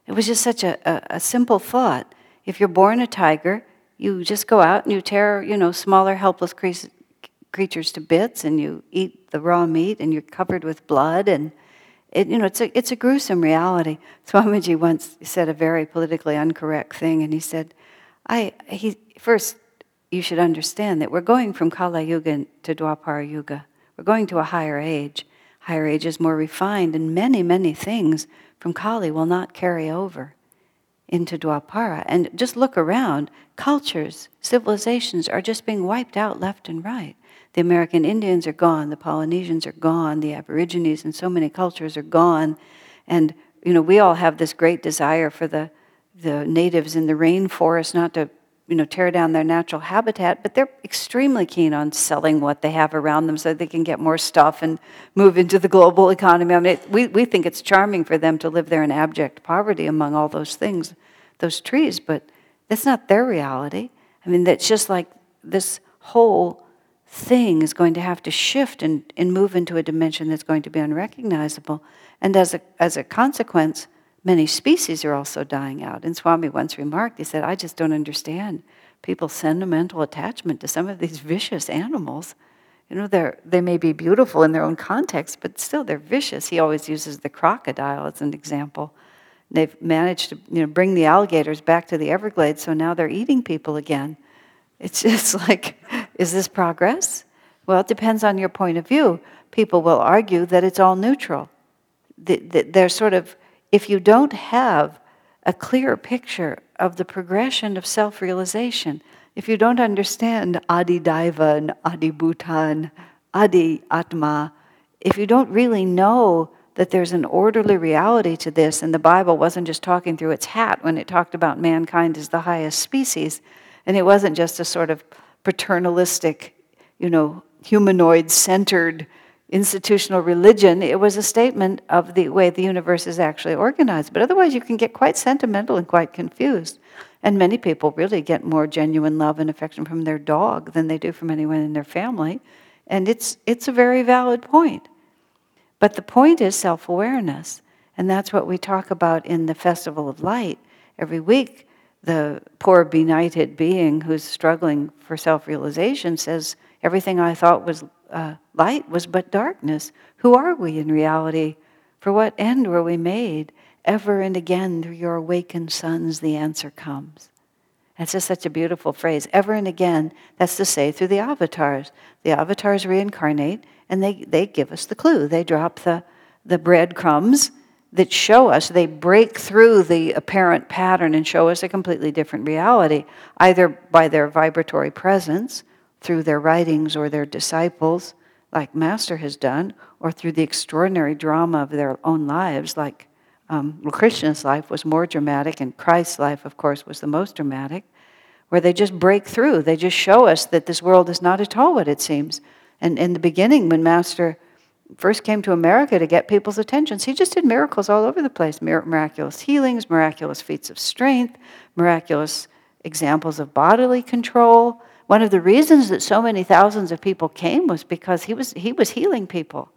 It was just such a, a, a simple thought. If you're born a tiger, you just go out and you tear, you know, smaller, helpless cre- creatures to bits, and you eat the raw meat, and you're covered with blood, and it, you know, it's a it's a gruesome reality. Swamiji once said a very politically incorrect thing, and he said, "I he first you should understand that we're going from Kala Yuga to Dwapara Yuga. We're going to a higher age. Higher age is more refined, and many many things from Kali will not carry over into Dwapara. And just look around, cultures, civilizations are just being wiped out left and right. The American Indians are gone, the Polynesians are gone, the Aborigines and so many cultures are gone. And, you know, we all have this great desire for the, the natives in the rainforest not to, you know, tear down their natural habitat, but they're extremely keen on selling what they have around them so they can get more stuff and move into the global economy. I mean, it, we, we think it's charming for them to live there in abject poverty among all those things, those trees, but that's not their reality. I mean, that's just like this whole thing is going to have to shift and, and move into a dimension that's going to be unrecognizable. And as a, as a consequence, many species are also dying out. And Swami once remarked, he said, I just don't understand people's sentimental attachment to some of these vicious animals. You know, they're, they may be beautiful in their own context, but still they're vicious. He always uses the crocodile as an example. They've managed to, you know, bring the alligators back to the Everglades, so now they're eating people again. It's just like, is this progress? Well, it depends on your point of view. People will argue that it's all neutral. They're sort of, if you don't have a clear picture of the progression of self-realization, if you don't understand Adi Daiva and Adi Bhuta and Adi Atma, if you don't really know that there's an orderly reality to this, and the Bible wasn't just talking through its hat when it talked about mankind as the highest species, and it wasn't just a sort of paternalistic, you know, humanoid-centered institutional religion. It was a statement of the way the universe is actually organized. But otherwise you can get quite sentimental and quite confused. And many people really get more genuine love and affection from their dog than they do from anyone in their family. And it's it's a very valid point. But the point is self-awareness. And that's what we talk about in the Festival of Light. Every week, the poor benighted being who's struggling for self-realization says, everything I thought was uh, light was but darkness. Who are we in reality? For what end were we made? Ever and again through your awakened sons the answer comes. That's just such a beautiful phrase. Ever and again, that's to say through the avatars. The avatars reincarnate and they, they give us the clue. They drop the, the breadcrumbs that show us, they break through the apparent pattern and show us a completely different reality, either by their vibratory presence, through their writings or their disciples, like Master has done, or through the extraordinary drama of their own lives, like um, well, Krishna's life was more dramatic, and Christ's life, of course, was the most dramatic, where they just break through. They just show us that this world is not at all what it seems. And in the beginning, when Master first came to America to get people's attentions, he just did miracles all over the place. Mir- miraculous healings, miraculous feats of strength, miraculous examples of bodily control. One of the reasons that so many thousands of people came was because he was he was healing people.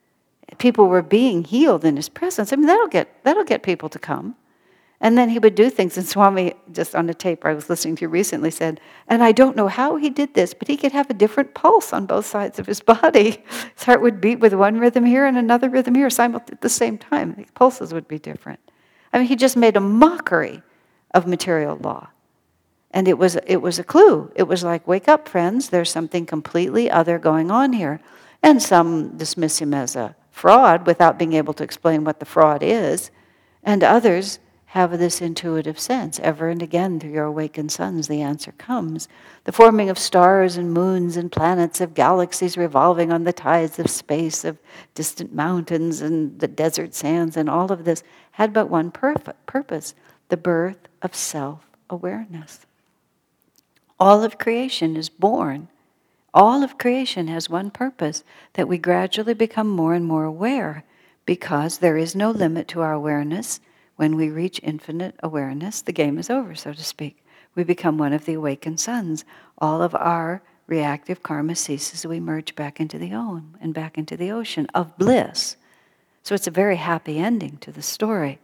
People were being healed in his presence. I mean, that'll get that'll get people to come. And then he would do things. And Swami, just on a tape I was listening to recently, said, and I don't know how he did this, but he could have a different pulse on both sides of his body. His heart would beat with one rhythm here and another rhythm here simultaneously at the same time. The pulses would be different. I mean, he just made a mockery of material law. And it was it was a clue. It was like, wake up, friends, there's something completely other going on here. And some dismiss him as a fraud without being able to explain what the fraud is. And others have this intuitive sense. Ever and again through your awakened sons the answer comes. The forming of stars and moons and planets, of galaxies revolving on the tides of space, of distant mountains and the desert sands, and all of this had but one purf- purpose, the birth of self-awareness. All of creation is born. All of creation has one purpose, that we gradually become more and more aware, because there is no limit to our awareness. When we reach infinite awareness, the game is over, so to speak. We become one of the awakened sons. All of our reactive karma ceases. We merge back into the Om and back into the ocean of bliss. So it's a very happy ending to the story.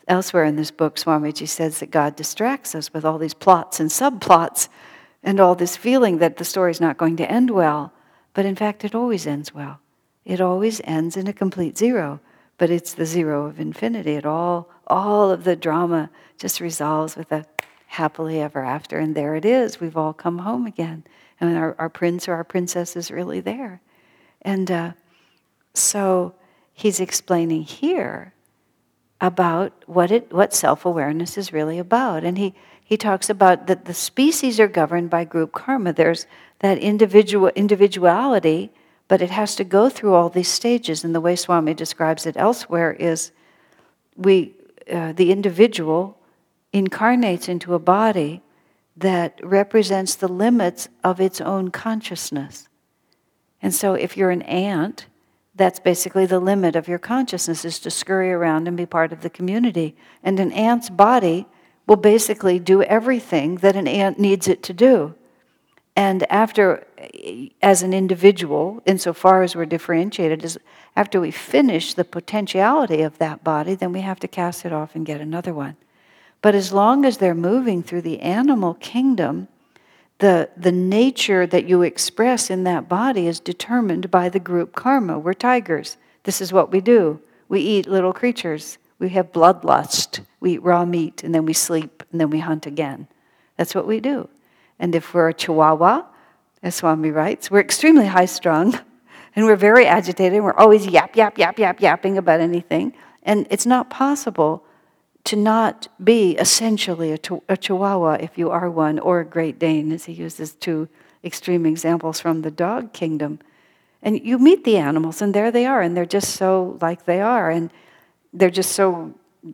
elsewhere in this book, Swamiji says that God distracts us with all these plots and subplots and all this feeling that the story's not going to end well. But in fact, it always ends well. It always ends in a complete zero. But it's the zero of infinity. It all, all of the drama just resolves with a happily ever after. And there it is. We've all come home again. And our, our prince or our princess is really there. And uh, so he's explaining here about what it what self-awareness is really about. And he, he talks about that the species are governed by group karma. There's that individual individuality, but it has to go through all these stages. And the way Swami describes it elsewhere is we uh, the individual incarnates into a body that represents the limits of its own consciousness. And so if you're an ant, that's basically the limit of your consciousness, is to scurry around and be part of the community. And an ant's body will basically do everything that an ant needs it to do. And after, as an individual, insofar as we're differentiated, is after we finish the potentiality of that body, then we have to cast it off and get another one. But as long as they're moving through the animal kingdom, the, the nature that you express in that body is determined by the group karma. We're tigers. This is what we do. We eat little creatures. We have bloodlust. We eat raw meat, and then we sleep, and then we hunt again. That's what we do. And if we're a chihuahua, as Swami writes, we're extremely high-strung, and we're very agitated, and we're always yap, yap, yap, yap, yapping about anything. And it's not possible to not be essentially a, ch- a chihuahua if you are one, or a Great Dane, as he uses two extreme examples from the dog kingdom. And you meet the animals, and there they are, and they're just so like they are, and they're just so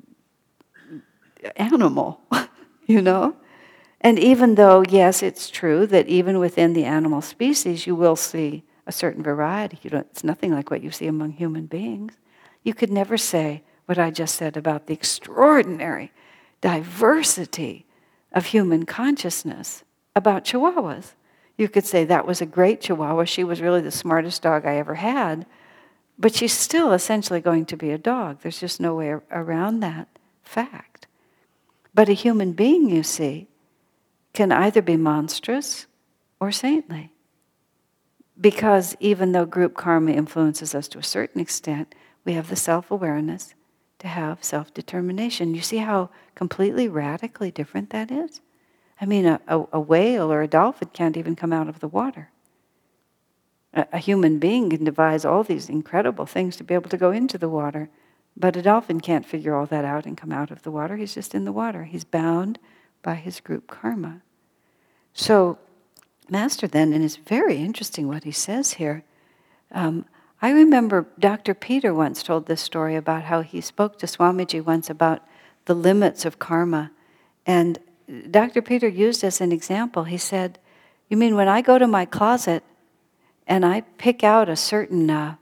animal, you know? And even though, yes, it's true that even within the animal species, you will see a certain variety. You don't, it's nothing like what you see among human beings. You could never say what I just said about the extraordinary diversity of human consciousness about chihuahuas. You could say that was a great chihuahua. She was really the smartest dog I ever had. But she's still essentially going to be a dog. There's just no way around that fact. But a human being, you see, can either be monstrous or saintly. Because even though group karma influences us to a certain extent, we have the self-awareness to have self-determination. You see how completely radically different that is? I mean, a, a, a whale or a dolphin can't even come out of the water. A, a human being can devise all these incredible things to be able to go into the water, but a dolphin can't figure all that out and come out of the water. He's just in the water. He's bound by his group karma. So, Master then, and it's very interesting what he says here, um, I remember Doctor Peter once told this story about how he spoke to Swamiji once about the limits of karma. And Doctor Peter used as an example, he said, you mean when I go to my closet and I pick out a certain uh,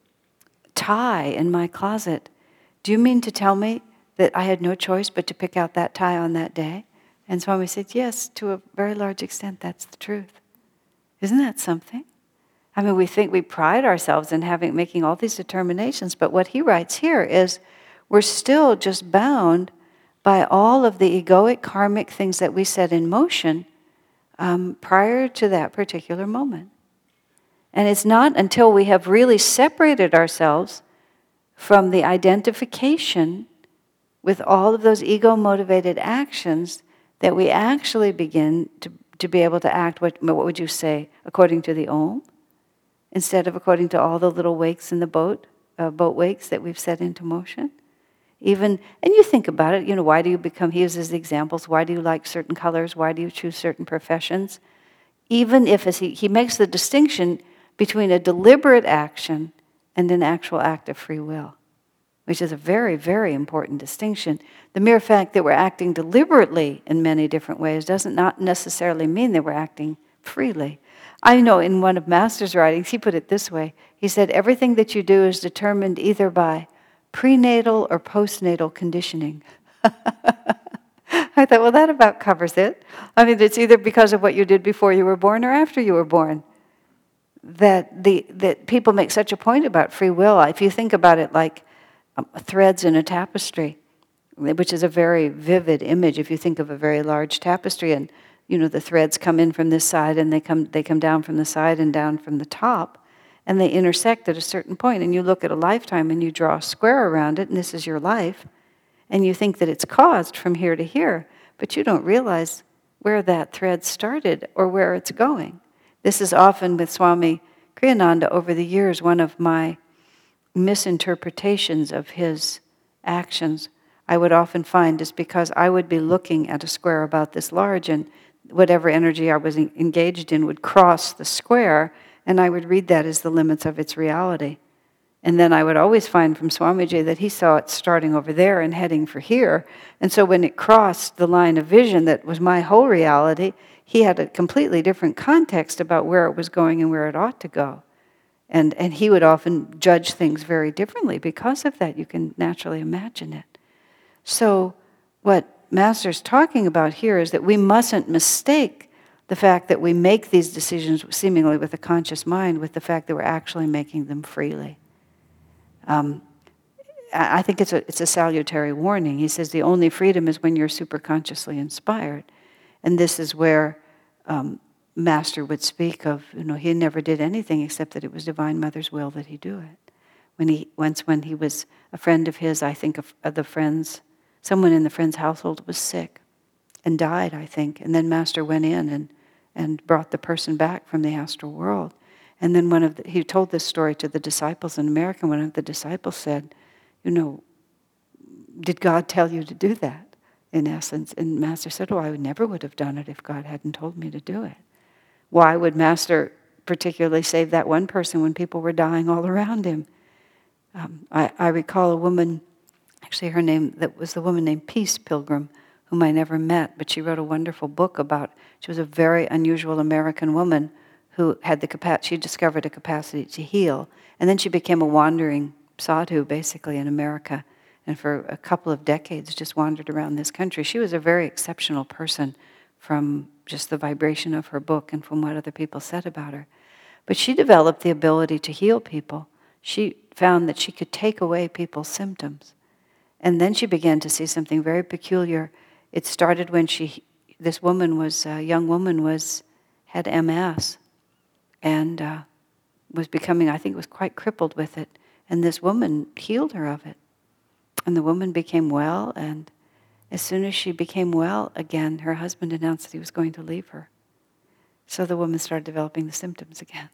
tie in my closet, do you mean to tell me that I had no choice but to pick out that tie on that day? And Swami said, yes, to a very large extent, that's the truth. Isn't that something? I mean, we think we pride ourselves in having making all these determinations, but what he writes here is we're still just bound by all of the egoic karmic things that we set in motion um, prior to that particular moment. And it's not until we have really separated ourselves from the identification with all of those ego-motivated actions that we actually begin to, to be able to act, what, what would you say, according to the Om? Instead of according to all the little wakes in the boat, uh, boat wakes that we've set into motion. Even, and you think about it, you know, why do you become, he uses examples, why do you like certain colors, why do you choose certain professions? Even if, as he, he makes the distinction between a deliberate action and an actual act of free will, which is a very, very important distinction. The mere fact that we're acting deliberately in many different ways doesn't not necessarily mean that we're acting freely. I know in one of Master's writings, he put it this way. He said, everything that you do is determined either by prenatal or postnatal conditioning. I thought, well, that about covers it. I mean, it's either because of what you did before you were born or after you were born. That the that people make such a point about free will. If you think about it like um, threads in a tapestry, which is a very vivid image if you think of a very large tapestry, and you know the threads come in from this side and they come they come down from the side and down from the top, and they intersect at a certain point, and you look at a lifetime and you draw a square around it, and this is your life, and you think that it's caused from here to here, but you don't realize where that thread started or where it's going. This is often with Swami Kriyananda over the years one of my misinterpretations of his actions. I would often find is because I would be looking at a square about this large, and whatever energy I was engaged in would cross the square, and I would read that as the limits of its reality. And then I would always find from Swamiji that he saw it starting over there and heading for here. And so when it crossed the line of vision that was my whole reality, he had a completely different context about where it was going and where it ought to go. And, and he would often judge things very differently because of that. You can naturally imagine it. So what Master's talking about here is that we mustn't mistake the fact that we make these decisions seemingly with a conscious mind with the fact that we're actually making them freely. Um, I think it's a, it's a salutary warning. He says the only freedom is when you're superconsciously inspired. And this is where um, Master would speak of, you know, he never did anything except that it was Divine Mother's will that he do it. When he once when he was a friend of his, I think of, of the friends, someone in the friend's household was sick and died, I think. And then Master went in and, and brought the person back from the astral world. And then one of the, he told this story to the disciples in America. And one of the disciples said, you know, did God tell you to do that, in essence? And Master said, oh, I would never would have done it if God hadn't told me to do it. Why would Master particularly save that one person when people were dying all around him? Um, I, I recall a woman, actually her name, that was the woman named Peace Pilgrim, whom I never met, but she wrote a wonderful book about, she was a very unusual American woman who had the capacity, she discovered a capacity to heal. And then she became a wandering sadhu, basically, in America. And for a couple of decades just wandered around this country. She was a very exceptional person from just the vibration of her book and from what other people said about her. But she developed the ability to heal people. She found that she could take away people's symptoms. And then she began to see something very peculiar. It started when she, this woman was, a young woman was, had M S. And uh, was becoming, I think, was quite crippled with it. And this woman healed her of it. And the woman became well, and as soon as she became well again, her husband announced that he was going to leave her. So the woman started developing the symptoms again.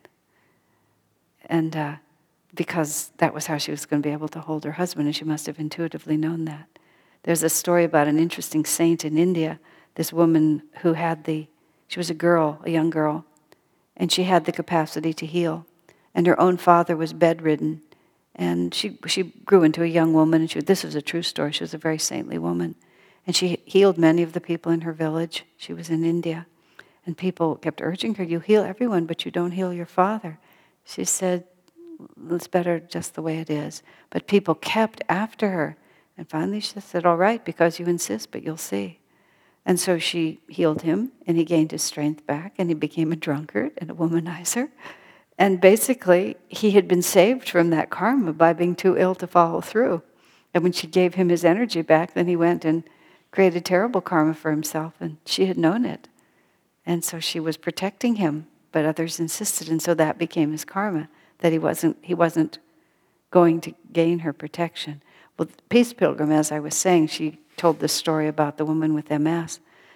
And uh, because that was how she was going to be able to hold her husband, and she must have intuitively known that. There's a story about an interesting saint in India, this woman who had the, she was a girl, a young girl, and she had the capacity to heal. And her own father was bedridden. And she she grew into a young woman. And she, this is a true story. She was a very saintly woman. And she healed many of the people in her village. She was in India. And people kept urging her, you heal everyone, but you don't heal your father. She said, it's better just the way it is. But people kept after her. And finally she said, all right, because you insist, but you'll see. And so she healed him, and he gained his strength back, and he became a drunkard and a womanizer. And basically, he had been saved from that karma by being too ill to follow through. And when she gave him his energy back, then he went and created terrible karma for himself, and she had known it. And so she was protecting him, but others insisted, and so that became his karma, that he wasn't he wasn't going to gain her protection. Well, Peace Pilgrim, as I was saying, she told this story about the woman with M S.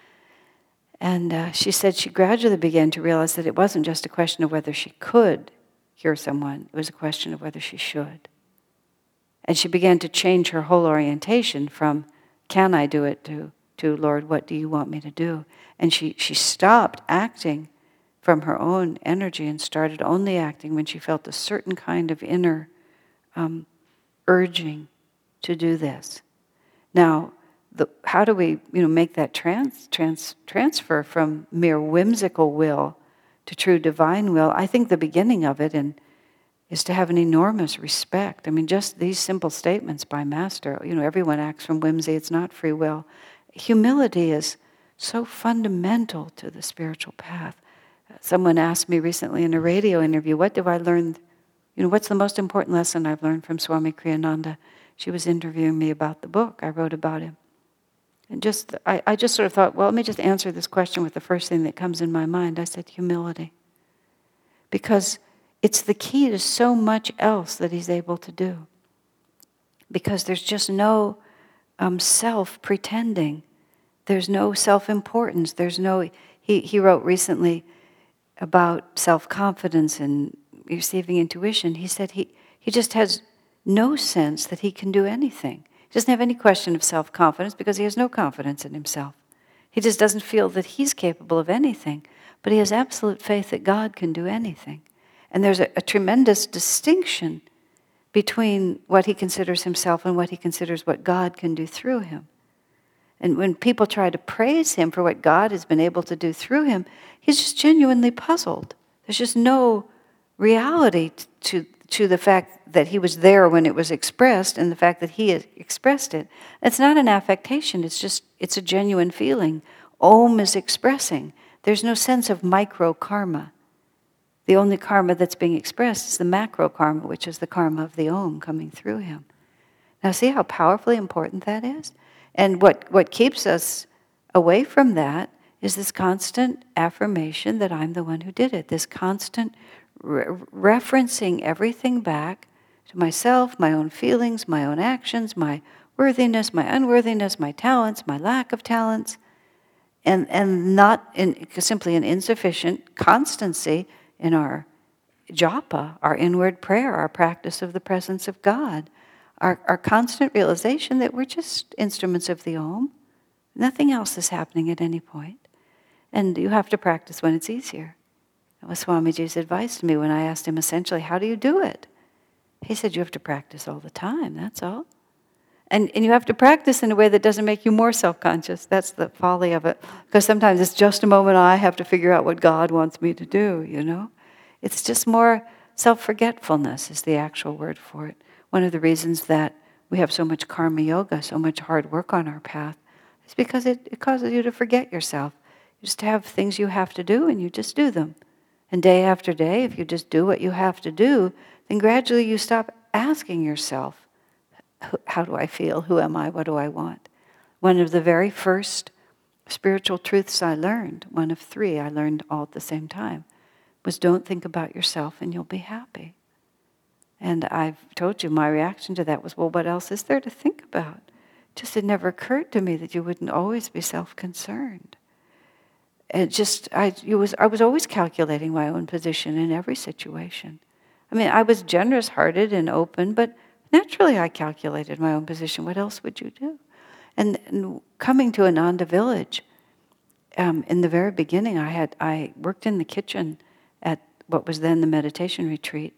And uh, she said she gradually began to realize that it wasn't just a question of whether she could cure someone, it was a question of whether she should. And she began to change her whole orientation from, can I do it, to, to Lord, what do you want me to do? And she, she stopped acting from her own energy and started only acting when she felt a certain kind of inner um, urging to do this. Now, the, how do we, you know, make that trans, trans, transfer from mere whimsical will to true divine will? I think the beginning of it and is to have an enormous respect. I mean, just these simple statements by Master, you know, everyone acts from whimsy, it's not free will. Humility is so fundamental to the spiritual path. Someone asked me recently in a radio interview, what do I learn, you know, what's the most important lesson I've learned from Swami Kriyananda? she was interviewing me about the book. I wrote about him. And just, I, I just sort of thought, well, let me just answer this question with the first thing that comes in my mind. I said, humility. Because it's the key to so much else that he's able to do. Because there's just no um, self-pretending. There's no self-importance. There's no, he, he wrote recently about self-confidence and receiving intuition. He said he, he just has no sense that he can do anything. He doesn't have any question of self-confidence because he has no confidence in himself. He just doesn't feel that he's capable of anything, but he has absolute faith that God can do anything. And there's a, a tremendous distinction between what he considers himself and what he considers what God can do through him. And when people try to praise him for what God has been able to do through him, he's just genuinely puzzled. There's just no reality to, to the fact that he was there when it was expressed and the fact that he expressed it. It's not an affectation, it's just, it's a genuine feeling. Om is expressing. There's no sense of micro karma. The only karma that's being expressed is the macro karma, which is the karma of the Om coming through him. Now see how powerfully important that is? And what, what keeps us away from that is this constant affirmation that I'm the one who did it, this constant re- referencing everything back to myself, my own feelings, my own actions, my worthiness, my unworthiness, my talents, my lack of talents, and, and not in, simply an insufficient constancy in our japa, our inward prayer, our practice of the presence of God. Our, our constant realization that we're just instruments of the Om. Nothing else is happening at any point. And you have to practice when it's easier. That was Swamiji's advice to me when I asked him essentially, how do you do it? He said, you have to practice all the time, that's all. And, and you have to practice in a way that doesn't make you more self-conscious. That's the folly of it. Because sometimes it's just a moment I have to figure out what God wants me to do, you know? It's just more self-forgetfulness is the actual word for it. One of the reasons that we have so much karma yoga, so much hard work on our path, is because it, it causes you to forget yourself. You just have things you have to do and you just do them. And day after day, if you just do what you have to do, then gradually you stop asking yourself, how do I feel? Who am I? What do I want? One of the very first spiritual truths I learned, one of three I learned all at the same time, was don't think about yourself and you'll be happy. And I've told you my reaction to that was, well, what else is there to think about? Just it never occurred to me that you wouldn't always be self-concerned. It just, I, it was, I was always calculating my own position in every situation. I mean, I was generous-hearted and open, but naturally I calculated my own position. What else would you do? And, and coming to Ananda Village, um, in the very beginning, I had I worked in the kitchen at what was then the meditation retreat.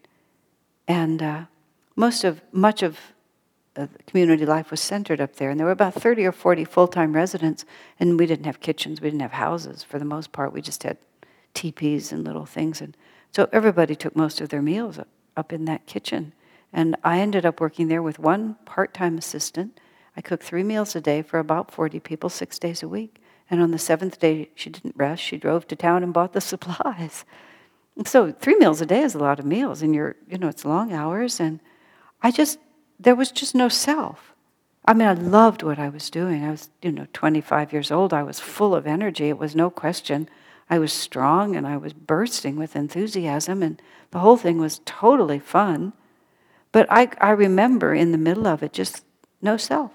And uh, most of, much of uh, community life was centered up there. And there were about thirty or forty full-time residents. And we didn't have kitchens, we didn't have houses for the most part. We just had teepees and little things. And so everybody took most of their meals up, up in that kitchen. And I ended up working there with one part-time assistant. I cooked three meals a day for about forty people, six days a week. And on the seventh day, she didn't rest. She drove to town and bought the supplies. So three meals a day is a lot of meals, and you're, you know, it's long hours, and I just, there was just no self. I mean, I loved what I was doing. I was, you know, twenty-five years old. I was full of energy. It was no question. I was strong, and I was bursting with enthusiasm, and the whole thing was totally fun. But I, I remember in the middle of it, just no self.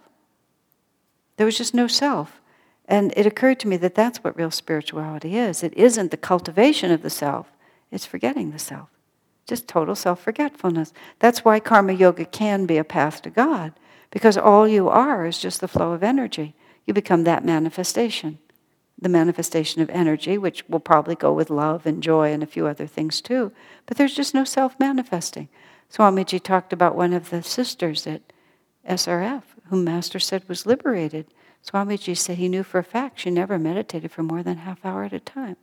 There was just no self. And it occurred to me that that's what real spirituality is. It isn't the cultivation of the self. It's forgetting the self. Just total self-forgetfulness. That's why karma yoga can be a path to God, because all you are is just the flow of energy. You become that manifestation, the manifestation of energy, which will probably go with love and joy and a few other things too. But there's just no self-manifesting. Swamiji talked about one of the sisters at S R F, whom Master said was liberated. Swamiji said he knew for a fact she never meditated for more than a half hour at a time.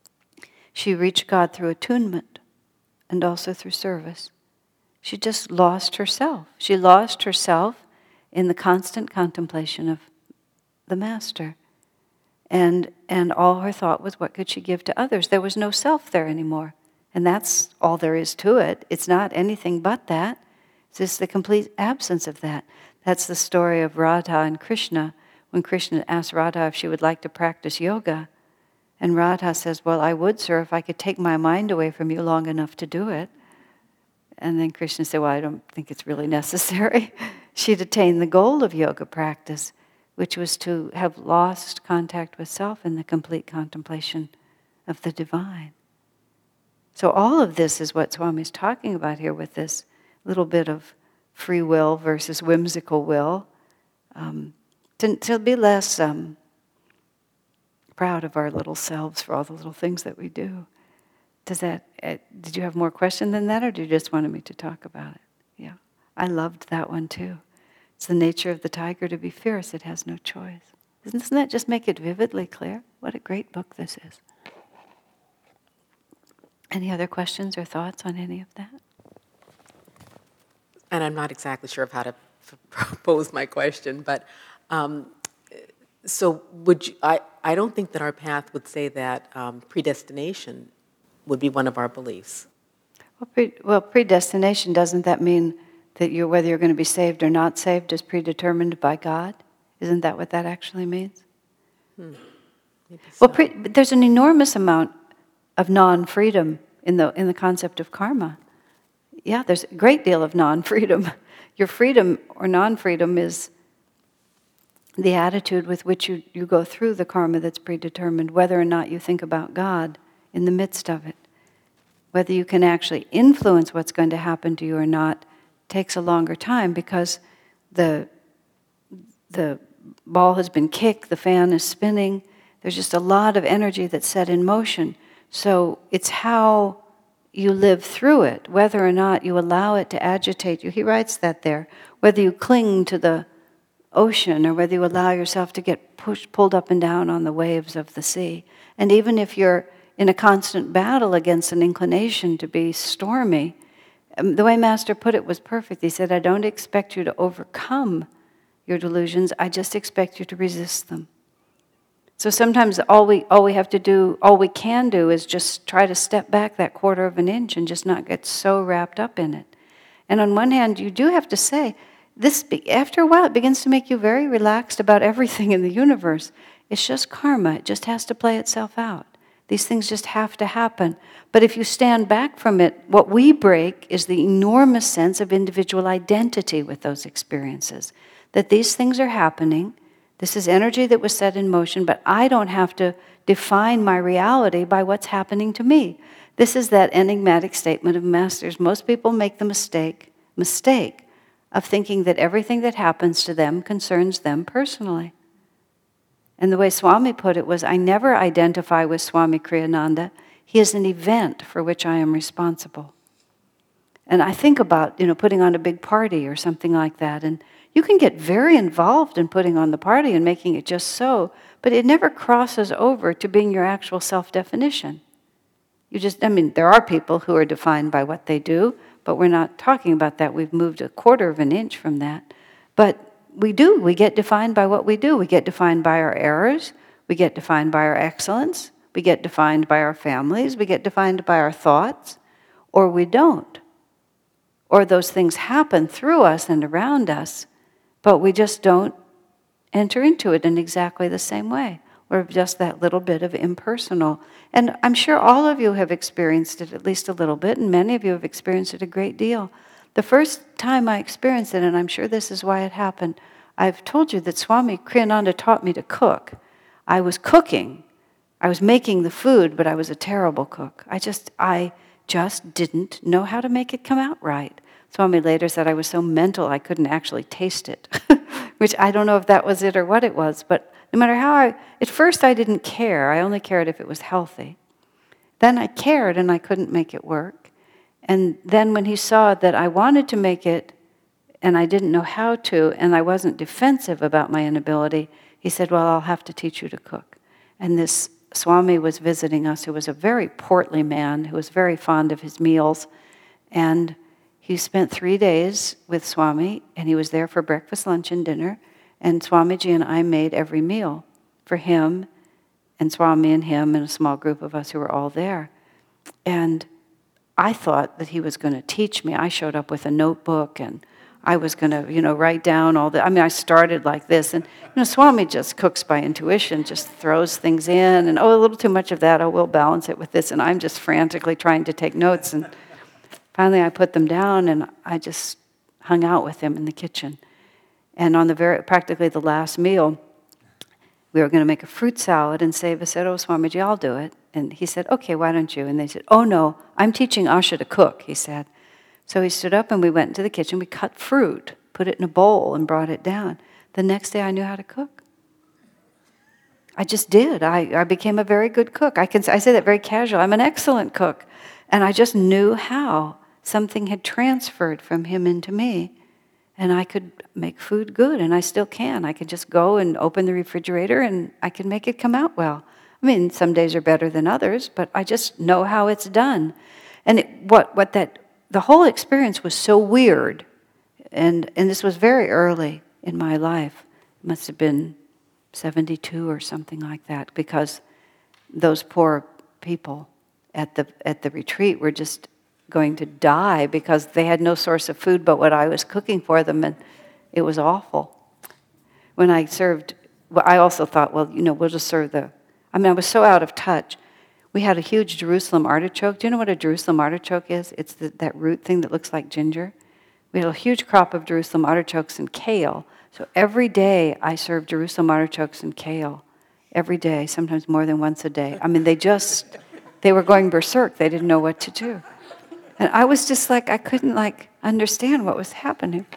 She reached God through attunement and also through service. She just lost herself. She lost herself in the constant contemplation of the Master. And, and all her thought was, what could she give to others? There was no self there anymore. And that's all there is to it. It's not anything but that. It's just the complete absence of that. That's the story of Radha and Krishna. When Krishna asked Radha if she would like to practice yoga, and Radha says, well, I would, sir, if I could take my mind away from you long enough to do it. And then Krishna said, well, I don't think it's really necessary. She'd attained the goal of yoga practice, which was to have lost contact with self in the complete contemplation of the divine. So all of this is what Swami's talking about here with this little bit of free will versus whimsical will, um, to, to be less um, proud of our little selves for all the little things that we do. Does that, uh, did you have more question than that, or did you just wanted me to talk about it? Yeah, I loved that one too. It's the nature of the tiger to be fierce. It has no choice. Doesn't that just make it vividly clear? What a great book this is. Any other questions or thoughts on any of that? And I'm not exactly sure of how to f- pose my question, but um, so would you, I, I don't think that our path would say that um, predestination would be one of our beliefs. Well, pre, well, predestination, doesn't that mean that you're, whether you're going to be saved or not saved is predetermined by God? Isn't that what that actually means? Hmm. Maybe so. Well, pre, but there's an enormous amount of non-freedom in the in the concept of karma. Yeah, there's a great deal of non-freedom. Your freedom or non-freedom is the attitude with which you, you go through the karma that's predetermined, whether or not you think about God in the midst of it. Whether you can actually influence what's going to happen to you or not takes a longer time, because the the ball has been kicked, the fan is spinning, there's just a lot of energy that's set in motion. So it's how you live through it, whether or not you allow it to agitate you. He writes that there. Whether you cling to the ocean or whether you allow yourself to get pushed, pulled up and down on the waves of the sea. And even if you're in a constant battle against an inclination to be stormy, um, the way Master put it was perfect. He said, I don't expect you to overcome your delusions, I just expect you to resist them. So sometimes all we all we have to do, all we can do is just try to step back that quarter of an inch and just not get so wrapped up in it. And on one hand, you do have to say, this after a while it begins to make you very relaxed about everything in the universe. It's just karma, it just has to play itself out. These things just have to happen. But if you stand back from it, what we break is the enormous sense of individual identity with those experiences. That these things are happening. This is energy that was set in motion, but I don't have to define my reality by what's happening to me. This is that enigmatic statement of Masters. Most people make the mistake, mistake of thinking that everything that happens to them concerns them personally. And the way Swami put it was, I never identify with Swami Kriyananda. He is an event for which I am responsible. And I think about, you know, putting on a big party or something like that, and you can get very involved in putting on the party and making it just so, but it never crosses over to being your actual self-definition. You just, I mean, there are people who are defined by what they do, but we're not talking about that. We've moved a quarter of an inch from that. But we do, we get defined by what we do. We get defined by our errors. We get defined by our excellence. We get defined by our families. We get defined by our thoughts. Or we don't. Or those things happen through us and around us, but we just don't enter into it in exactly the same way. We're just that little bit of impersonal. And I'm sure all of you have experienced it at least a little bit, and many of you have experienced it a great deal. The first time I experienced it, and I'm sure this is why it happened, I've told you that Swami Kriyananda taught me to cook. I was cooking. I was making the food, but I was a terrible cook. I just, I just didn't know how to make it come out right. Swami later said I was so mental I couldn't actually taste it, which I don't know if that was it or what it was, but no matter how I, at first I didn't care. I only cared if it was healthy. Then I cared and I couldn't make it work. And then when he saw that I wanted to make it and I didn't know how to, and I wasn't defensive about my inability, he said, well, I'll have to teach you to cook. And this Swami was visiting us, who was a very portly man, who was very fond of his meals, and he spent three days with Swami, and he was there for breakfast, lunch, and dinner. And Swamiji and I made every meal for him, and Swami and him, and a small group of us who were all there. And I thought that he was going to teach me. I showed up with a notebook, and I was going to, you know, write down all the, I mean, I started like this. And, you know, Swami just cooks by intuition, just throws things in. And, oh, a little too much of that. Oh, we'll balance it with this. And I'm just frantically trying to take notes. And finally I put them down and I just hung out with him in the kitchen. And on the very, practically the last meal, we were going to make a fruit salad. And Seva said, oh, Swamiji, I'll do it. And he said, okay, why don't you? And they said, oh, no, I'm teaching Asha to cook, he said. So he stood up and we went into the kitchen. We cut fruit, put it in a bowl and brought it down. The next day I knew how to cook. I just did. I, I became a very good cook. I can I say that very casual. I'm an excellent cook. And I just knew how. Something had transferred from him into me. And I could make food good, and I still can. I could just go and open the refrigerator and I can make it come out well. I mean, some days are better than others, but I just know how it's done. And it, what what that the whole experience was so weird, and, and this was very early in my life. It must have been seventy-two or something like that, because those poor people at the at the retreat were just going to die because they had no source of food but what I was cooking for them, and it was awful. When I served, well, I also thought, well, you know, we'll just serve the, I mean, I was so out of touch. We had a huge Jerusalem artichoke. Do you know what a Jerusalem artichoke is? It's the, that root thing that looks like ginger. We had a huge crop of Jerusalem artichokes and kale. So every day I served Jerusalem artichokes and kale. Every day, sometimes more than once a day. I mean, they just, they were going berserk. They didn't know what to do. And I was just like, I couldn't like understand what was happening.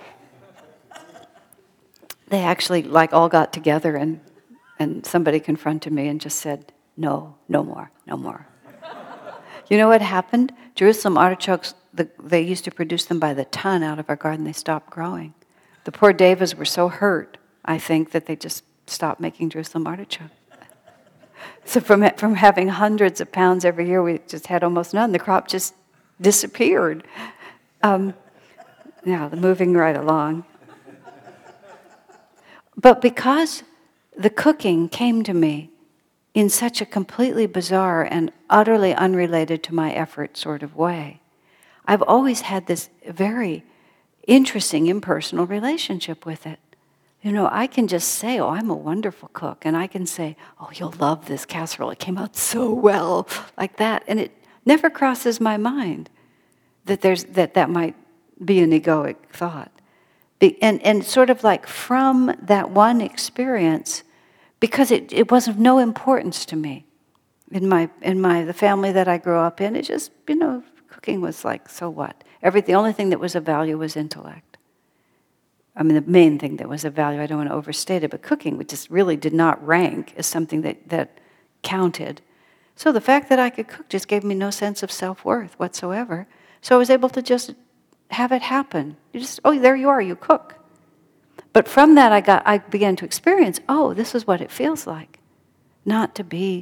They actually like all got together and, and somebody confronted me and just said, no, no more, no more. You know what happened? Jerusalem artichokes, the, they used to produce them by the ton out of our garden. They stopped growing. The poor devas were so hurt, I think, that they just stopped making Jerusalem artichoke. So from from having hundreds of pounds every year, we just had almost none. The crop just disappeared. Um, now, moving right along. But because the cooking came to me in such a completely bizarre and utterly unrelated to my effort sort of way, I've always had this very interesting impersonal relationship with it. You know, I can just say, oh, I'm a wonderful cook, and I can say, oh, you'll love this casserole, it came out so well, like that, and it never crosses my mind that there's that that might be an egoic thought. Be, and, and sort of like from that one experience, because it, it was of no importance to me. In my in my the family that I grew up in, it just, you know, cooking was like, so what? Every, the only thing that was of value was intellect. I mean, the main thing that was of value, I don't want to overstate it, but cooking, which just really did not rank as something that, that counted. So the fact that I could cook just gave me no sense of self-worth whatsoever. So I was able to just have it happen. You just, oh, there you are, you cook. But from that, I got, I began to experience, oh, this is what it feels like, not to be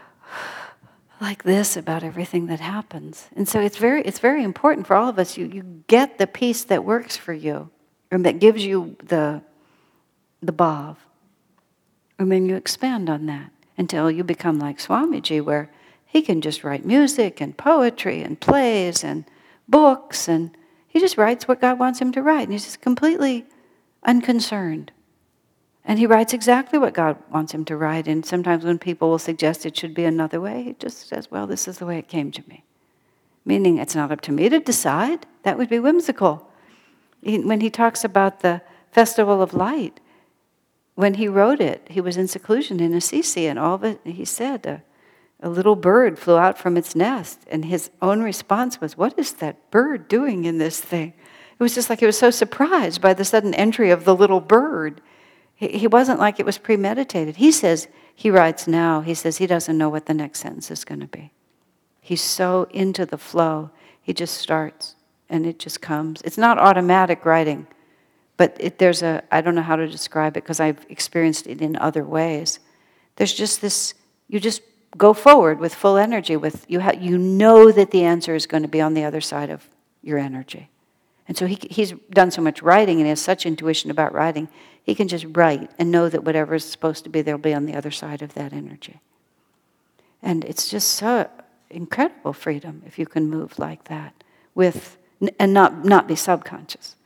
like this about everything that happens. And so it's very, it's very important for all of us. You, you get the piece that works for you, and that gives you the, the bhav. And then you expand on that until you become like Swamiji, where he can just write music and poetry and plays and books, and he just writes what God wants him to write, and he's just completely unconcerned. And he writes exactly what God wants him to write, and sometimes when people will suggest it should be another way, he just says, well, this is the way it came to me. Meaning it's not up to me to decide. That would be whimsical. He, when he talks about the Festival of Light, when he wrote it, he was in seclusion in Assisi, and all of it, he said, a, a little bird flew out from its nest, and his own response was, what is that bird doing in this thing? It was just like he was so surprised by the sudden entry of the little bird. He, he wasn't like it was premeditated. He says, he writes now, he says he doesn't know what the next sentence is going to be. He's so into the flow, he just starts, and it just comes. It's not automatic writing. But it, there's a, I don't know how to describe it because I've experienced it in other ways. There's just this, you just go forward with full energy. With you, ha- you know that the answer is going to be on the other side of your energy. And so he, he's done so much writing and he has such intuition about writing, he can just write and know that whatever is supposed to be, there'll be on the other side of that energy. And it's just so incredible freedom if you can move like that with, and not, not be subconscious.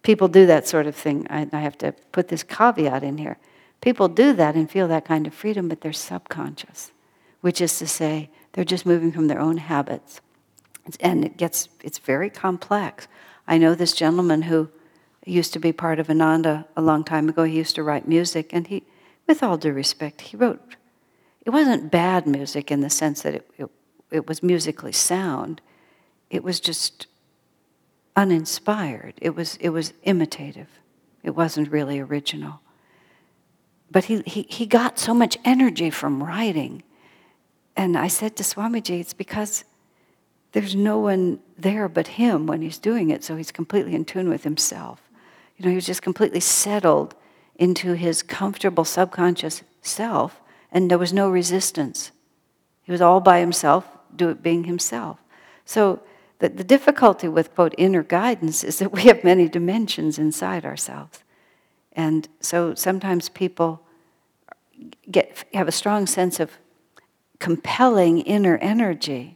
people do that sort of thing. I, I have to put this caveat in here. People do that and feel that kind of freedom, but they're subconscious, which is to say they're just moving from their own habits. And it gets, it's very complex. I know this gentleman who used to be part of Ananda a long time ago. He used to write music, and he, with all due respect, he wrote, it wasn't bad music in the sense that it, it, it was musically sound. It was just uninspired. It was, it was imitative. It wasn't really original. But he, he, he got so much energy from writing. And I said to Swamiji, it's because there's no one there but him when he's doing it, so he's completely in tune with himself. You know, he was just completely settled into his comfortable subconscious self, and there was no resistance. He was all by himself, do it being himself. So the, the difficulty with, quote, inner guidance is that we have many dimensions inside ourselves. And so sometimes people get have a strong sense of compelling inner energy,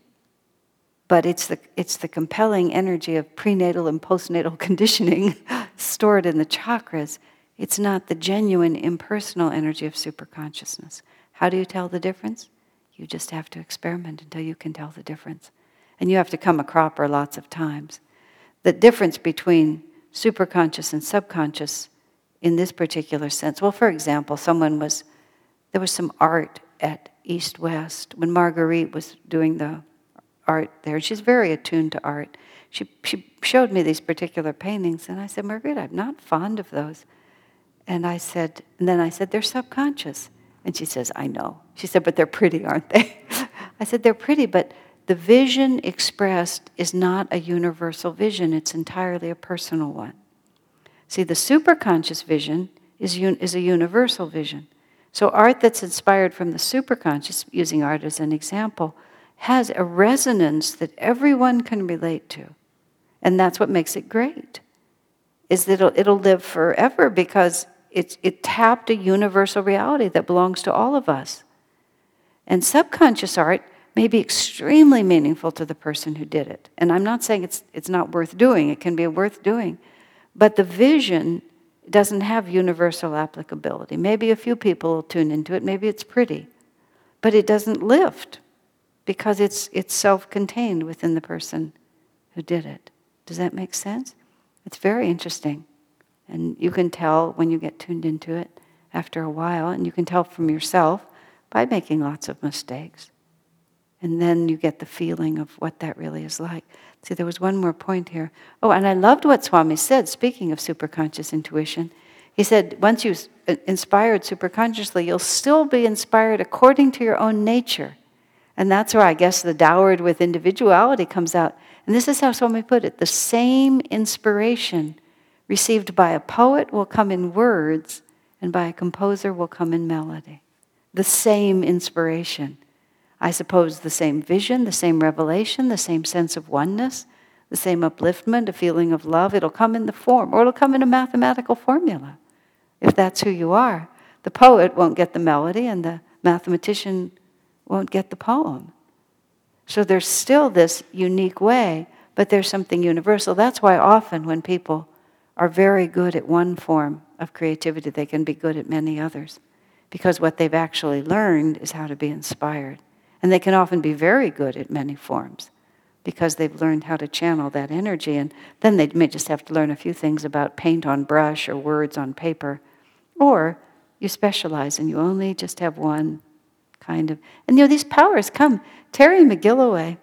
but it's the it's the compelling energy of prenatal and postnatal conditioning stored in the chakras. It's not the genuine impersonal energy of superconsciousness. How do you tell the difference? You just have to experiment until you can tell the difference. And you have to come a cropper lots of times. The difference between superconscious and subconscious in this particular sense, well, for example, someone was, there was some art at East West when Marguerite was doing the art there. She's very attuned to art. She she showed me these particular paintings, and I said, Marguerite, I'm not fond of those. And I said, and then I said, they're subconscious. And she says, I know. She said, but they're pretty, aren't they? I said, they're pretty, but the vision expressed is not a universal vision. It's entirely a personal one. See, the superconscious vision is, un- is a universal vision. So art that's inspired from the superconscious, using art as an example, has a resonance that everyone can relate to. And that's what makes it great, is that it'll, it'll live forever because it, it tapped a universal reality that belongs to all of us. And subconscious art may be extremely meaningful to the person who did it. And I'm not saying it's it's not worth doing. It can be worth doing. But the vision doesn't have universal applicability. Maybe a few people will tune into it. Maybe it's pretty. But it doesn't lift because it's it's self-contained within the person who did it. Does that make sense? It's very interesting. And you can tell when you get tuned into it after a while, and you can tell from yourself by making lots of mistakes. And then you get the feeling of what that really is like. See, there was one more point here. Oh, and I loved what Swami said, speaking of superconscious intuition. He said, once you're inspired superconsciously, you'll still be inspired according to your own nature. And that's where I guess the dowered with individuality comes out. And this is how Swami put it. The same inspiration received by a poet will come in words, and by a composer will come in melody. The same inspiration. I suppose the same vision, the same revelation, the same sense of oneness, the same upliftment, a feeling of love. It'll come in the form, or it'll come in a mathematical formula, if that's who you are. The poet won't get the melody, and the mathematician won't get the poem. So there's still this unique way, but there's something universal. That's why often when people are very good at one form of creativity, they can be good at many others, because what they've actually learned is how to be inspired. And they can often be very good at many forms because they've learned how to channel that energy. And then they may just have to learn a few things about paint on brush or words on paper. Or you specialize and you only just have one kind of... And you know, these powers come. Terry McGilloway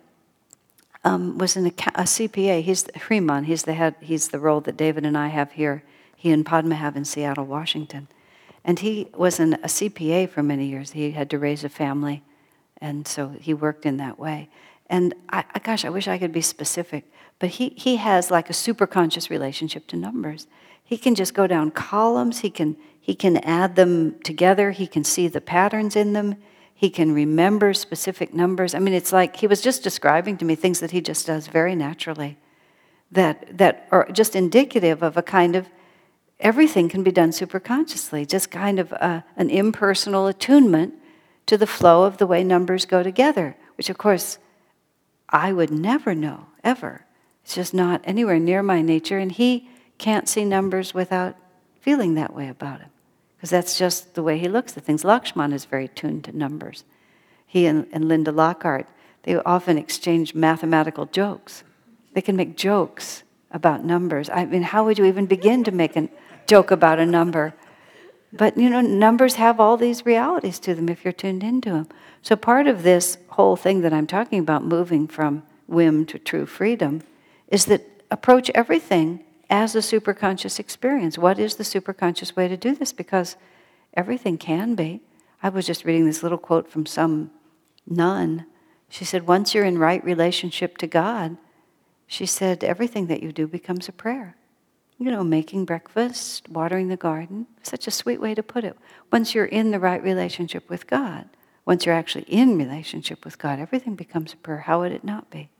um, was an, a C P A. He's the, Hriman, he's the head, he's the role that David and I have here. He and Padma have in Seattle, Washington. And he was an, a C P A for many years. He had to raise a family. And so he worked in that way. And I, gosh, I wish I could be specific, but he, he has like a superconscious relationship to numbers. He can just go down columns, he can he can add them together, he can see the patterns in them, he can remember specific numbers. I mean, it's like he was just describing to me things that he just does very naturally that that are just indicative of a kind of, everything can be done superconsciously, just kind of a, an impersonal attunement to the flow of the way numbers go together, which of course I would never know, ever. It's just not anywhere near my nature. And he can't see numbers without feeling that way about him, because that's just the way he looks at things. Lakshman is very tuned to numbers. He and, and Linda Lockhart, they often exchange mathematical jokes. They can make jokes about numbers. I mean, how would you even begin to make a joke about a number? But, you know, numbers have all these realities to them if you're tuned into them. So part of this whole thing that I'm talking about, moving from whim to true freedom, is that approach everything as a superconscious experience. What is the superconscious way to do this? Because everything can be. I was just reading this little quote from some nun. She said, once you're in right relationship to God, she said, everything that you do becomes a prayer. You know, making breakfast, watering the garden, such a sweet way to put it. Once you're in the right relationship with God, once you're actually in relationship with God, everything becomes a prayer. How would it not be?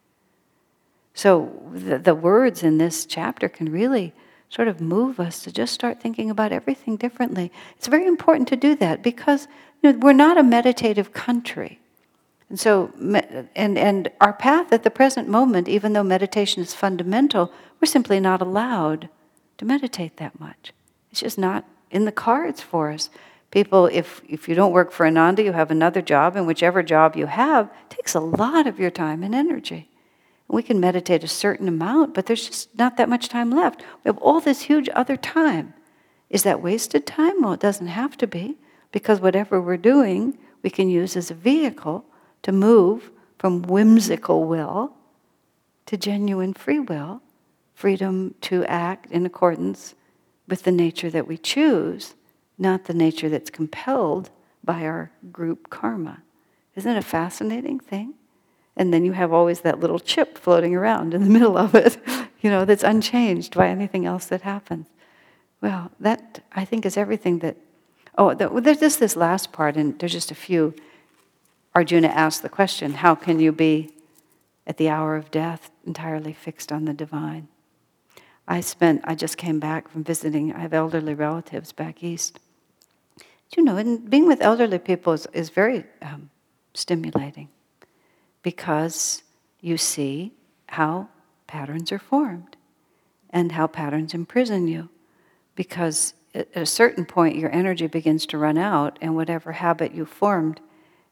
So the, the words in this chapter can really sort of move us to just start thinking about everything differently. It's very important to do that because, you know, we're not a meditative country. And so, and, and our path at the present moment, even though meditation is fundamental, we're simply not allowed to meditate that much. It's just not in the cards for us. People, if, if you don't work for Ananda, you have another job, and whichever job you have takes a lot of your time and energy. We can meditate a certain amount, but there's just not that much time left. We have all this huge other time. Is that wasted time? Well, it doesn't have to be, because whatever we're doing, we can use as a vehicle to move from whimsical will to genuine free will, freedom to act in accordance with the nature that we choose, not the nature that's compelled by our group karma. Isn't it a fascinating thing? And then you have always that little chip floating around in the middle of it, you know, that's unchanged by anything else that happens. Well, that, I think, is everything that... Oh, there's just this last part, and there's just a few. Arjuna asked the question, how can you be, at the hour of death, entirely fixed on the divine? I spent, I just came back from visiting, I have elderly relatives back east. You know, and being with elderly people is, is very um, stimulating, because you see how patterns are formed and how patterns imprison you. Because at a certain point, your energy begins to run out, and whatever habit you formed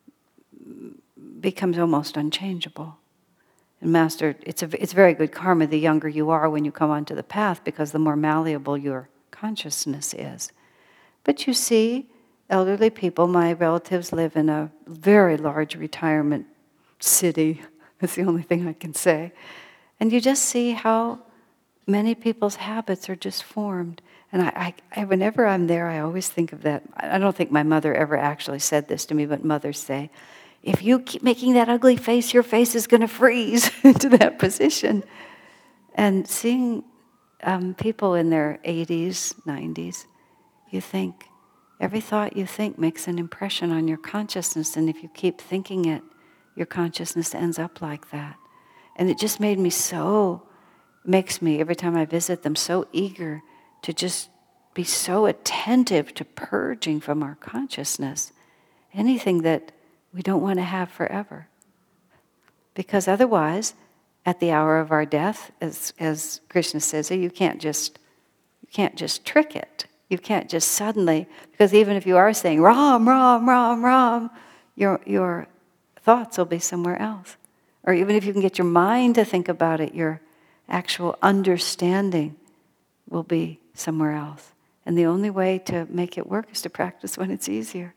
becomes almost unchangeable. And Master, it's a, it's very good karma the younger you are when you come onto the path, because the more malleable your consciousness is. But you see, elderly people, my relatives live in a very large retirement city. That's the only thing I can say. And you just see how many people's habits are just formed. And I, I, whenever I'm there, I always think of that. I don't think my mother ever actually said this to me, but mothers say, if you keep making that ugly face, your face is going to freeze into that position. And seeing um, people in their eighties, nineties, you think, every thought you think makes an impression on your consciousness, and if you keep thinking it, your consciousness ends up like that. And it just made me so, makes me, every time I visit them, so eager to just be so attentive to purging from our consciousness anything that we don't want to have forever. Because otherwise, at the hour of our death, as, as Krishna says, you can't just you can't just trick it. You can't just suddenly, because even if you are saying Ram, Ram, Ram, Ram, your your thoughts will be somewhere else. Or even if you can get your mind to think about it, your actual understanding will be somewhere else. And the only way to make it work is to practice when it's easier.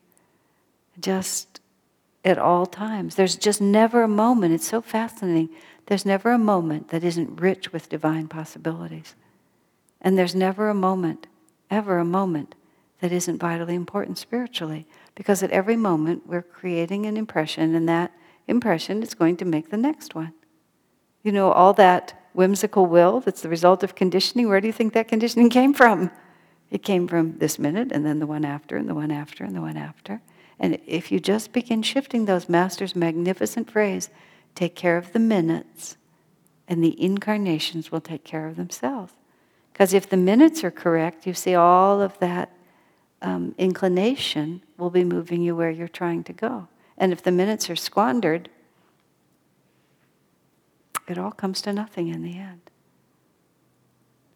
Just at all times. There's just never a moment, it's so fascinating, there's never a moment that isn't rich with divine possibilities. And there's never a moment, ever a moment, that isn't vitally important spiritually. Because at every moment we're creating an impression, and that impression is going to make the next one. You know, all that whimsical will that's the result of conditioning, where do you think that conditioning came from? It came from this minute, and then the one after, and the one after, and the one after. And if you just begin shifting those, Master's magnificent phrase, take care of the minutes, and the incarnations will take care of themselves. Because if the minutes are correct, you see all of that um, inclination will be moving you where you're trying to go. And if the minutes are squandered, it all comes to nothing in the end.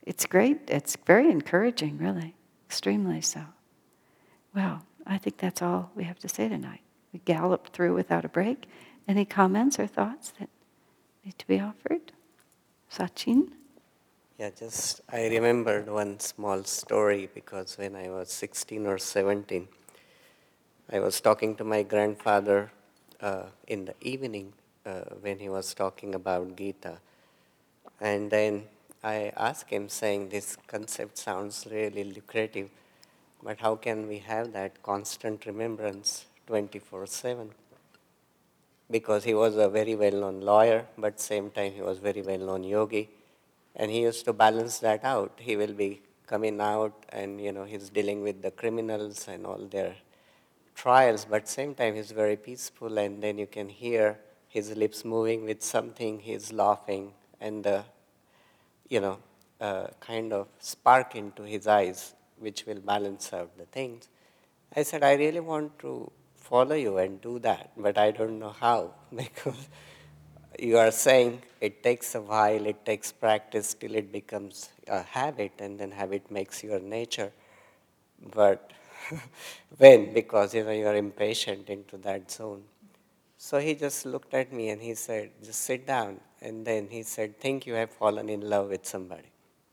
it's great. It's very encouraging, really, extremely so. Well, I think that's all we have to say tonight. We galloped through without a break. Any comments or thoughts that need to be offered? Sachin? Yeah, just I remembered one small story because when I was sixteen or seventeen, I was talking to my grandfather uh, in the evening uh, when he was talking about Gita. And then I asked him, saying, this concept sounds really lucrative, but how can we have that constant remembrance twenty-four seven? Because he was a very well-known lawyer, but same time he was very well-known yogi. And he used to balance that out. He will be coming out and, you know, he's dealing with the criminals and all their trials, but same time he's very peaceful, and then you can hear his lips moving with something, he's laughing, and the, you know, uh, kind of spark into his eyes, which will balance out the things. I said, I really want to follow you and do that, but I don't know how, because you are saying it takes a while, it takes practice till it becomes a habit, and then habit makes your nature. But when? Because, you know, you are impatient into that zone. So he just looked at me and he said, just sit down. And then he said, think you have fallen in love with somebody.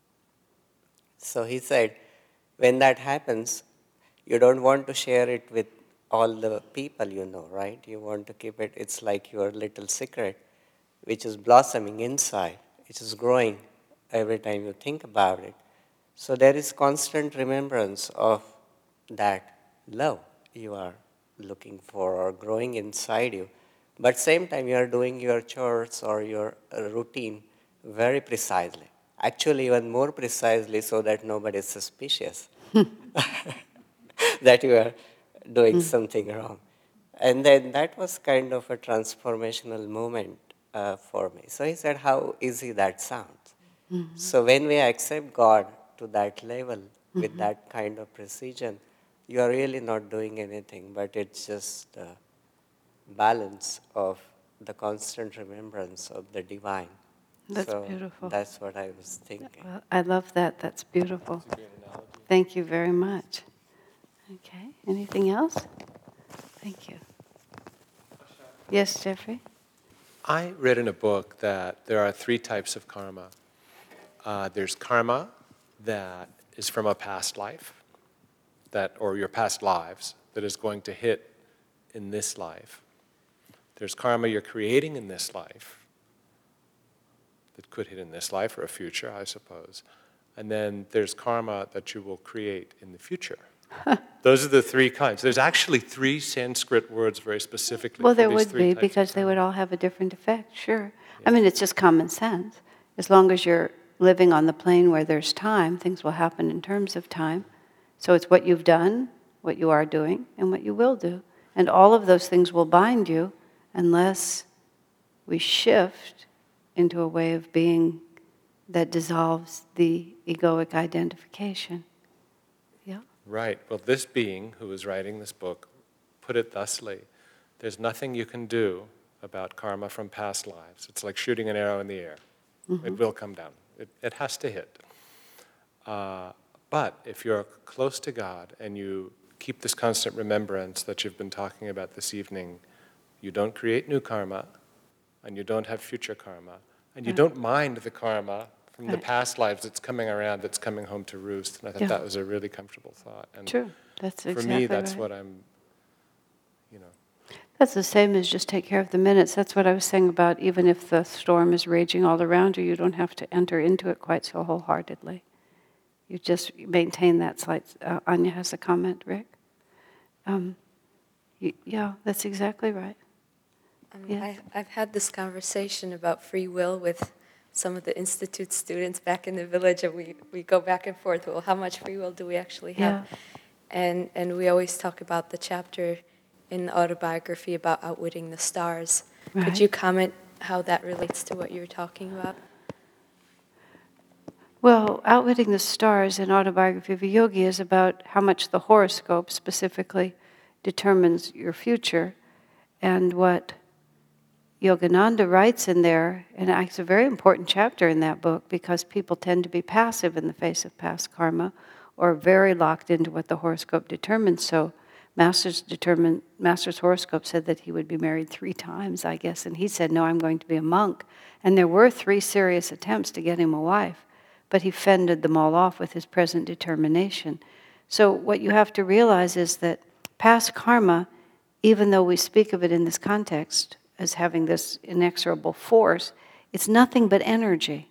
So he said, when that happens, you don't want to share it with all the people you know, right? You want to keep it, it's like your little secret, which is blossoming inside. It is growing every time you think about it. So there is constant remembrance of that love you are looking for or growing inside you. But same time you are doing your chores or your routine very precisely. Actually even more precisely so that nobody is suspicious that you are doing mm. something wrong. And then that was kind of a transformational moment uh, for me. So he said, how easy that sounds. Mm-hmm. So when we accept God to that level, mm-hmm. with that kind of precision, you are really not doing anything, but it's just a balance of the constant remembrance of the divine. That's so beautiful. That's what I was thinking. Well, I love that. That's beautiful. That's Thank you very much. Okay. Anything else? Thank you. Yes, Jeffrey? I read in a book that there are three types of karma. Uh, there's karma that is from a past life, that or your past lives, that is going to hit in this life. There's karma you're creating in this life, that could hit in this life or a future, I suppose. And then there's karma that you will create in the future. Those are the three kinds. There's actually three Sanskrit words very specifically. Well, for there these would three be, because they would all have a different effect, sure. Yeah. I mean, it's just common sense. As long as you're living on the plane where there's time, things will happen in terms of time. So it's what you've done, what you are doing, and what you will do. And all of those things will bind you unless we shift into a way of being that dissolves the egoic identification. Yeah? Right. Well, this being who is writing this book put it thusly. There's nothing you can do about karma from past lives. It's like shooting an arrow in the air. Mm-hmm. It will come down. It, it has to hit. Uh, but if you're close to God and you keep this constant remembrance that you've been talking about this evening, you don't create new karma, and you don't have future karma, and you right. don't mind the karma from right. the past lives that's coming around, that's coming home to roost. And I thought yeah. that was a really comfortable thought. And True. That's exactly for me, that's right. what I'm, you know. That's the same as just take care of the minutes. That's what I was saying about even if the storm is raging all around you, you don't have to enter into it quite so wholeheartedly. You just maintain that slight. Uh, Anya has a comment, Rick? Um, you, yeah, that's exactly right. Um, yeah. I, I've had this conversation about free will with some of the Institute students back in the village, and we, we go back and forth, well, how much free will do we actually have? Yeah. And, and we always talk about the chapter in the autobiography about outwitting the stars. Right. Could you comment how that relates to what you were talking about? Well, Outwitting the Stars in Autobiography of a Yogi is about how much the horoscope specifically determines your future and what Yogananda writes in there, and it's a very important chapter in that book because people tend to be passive in the face of past karma or very locked into what the horoscope determines. So Master's, determined, Master's horoscope said that he would be married three times, I guess, and he said, no, I'm going to be a monk. And there were three serious attempts to get him a wife, but he fended them all off with his present determination. So what you have to realize is that past karma, even though we speak of it in this context as having this inexorable force, it's nothing but energy.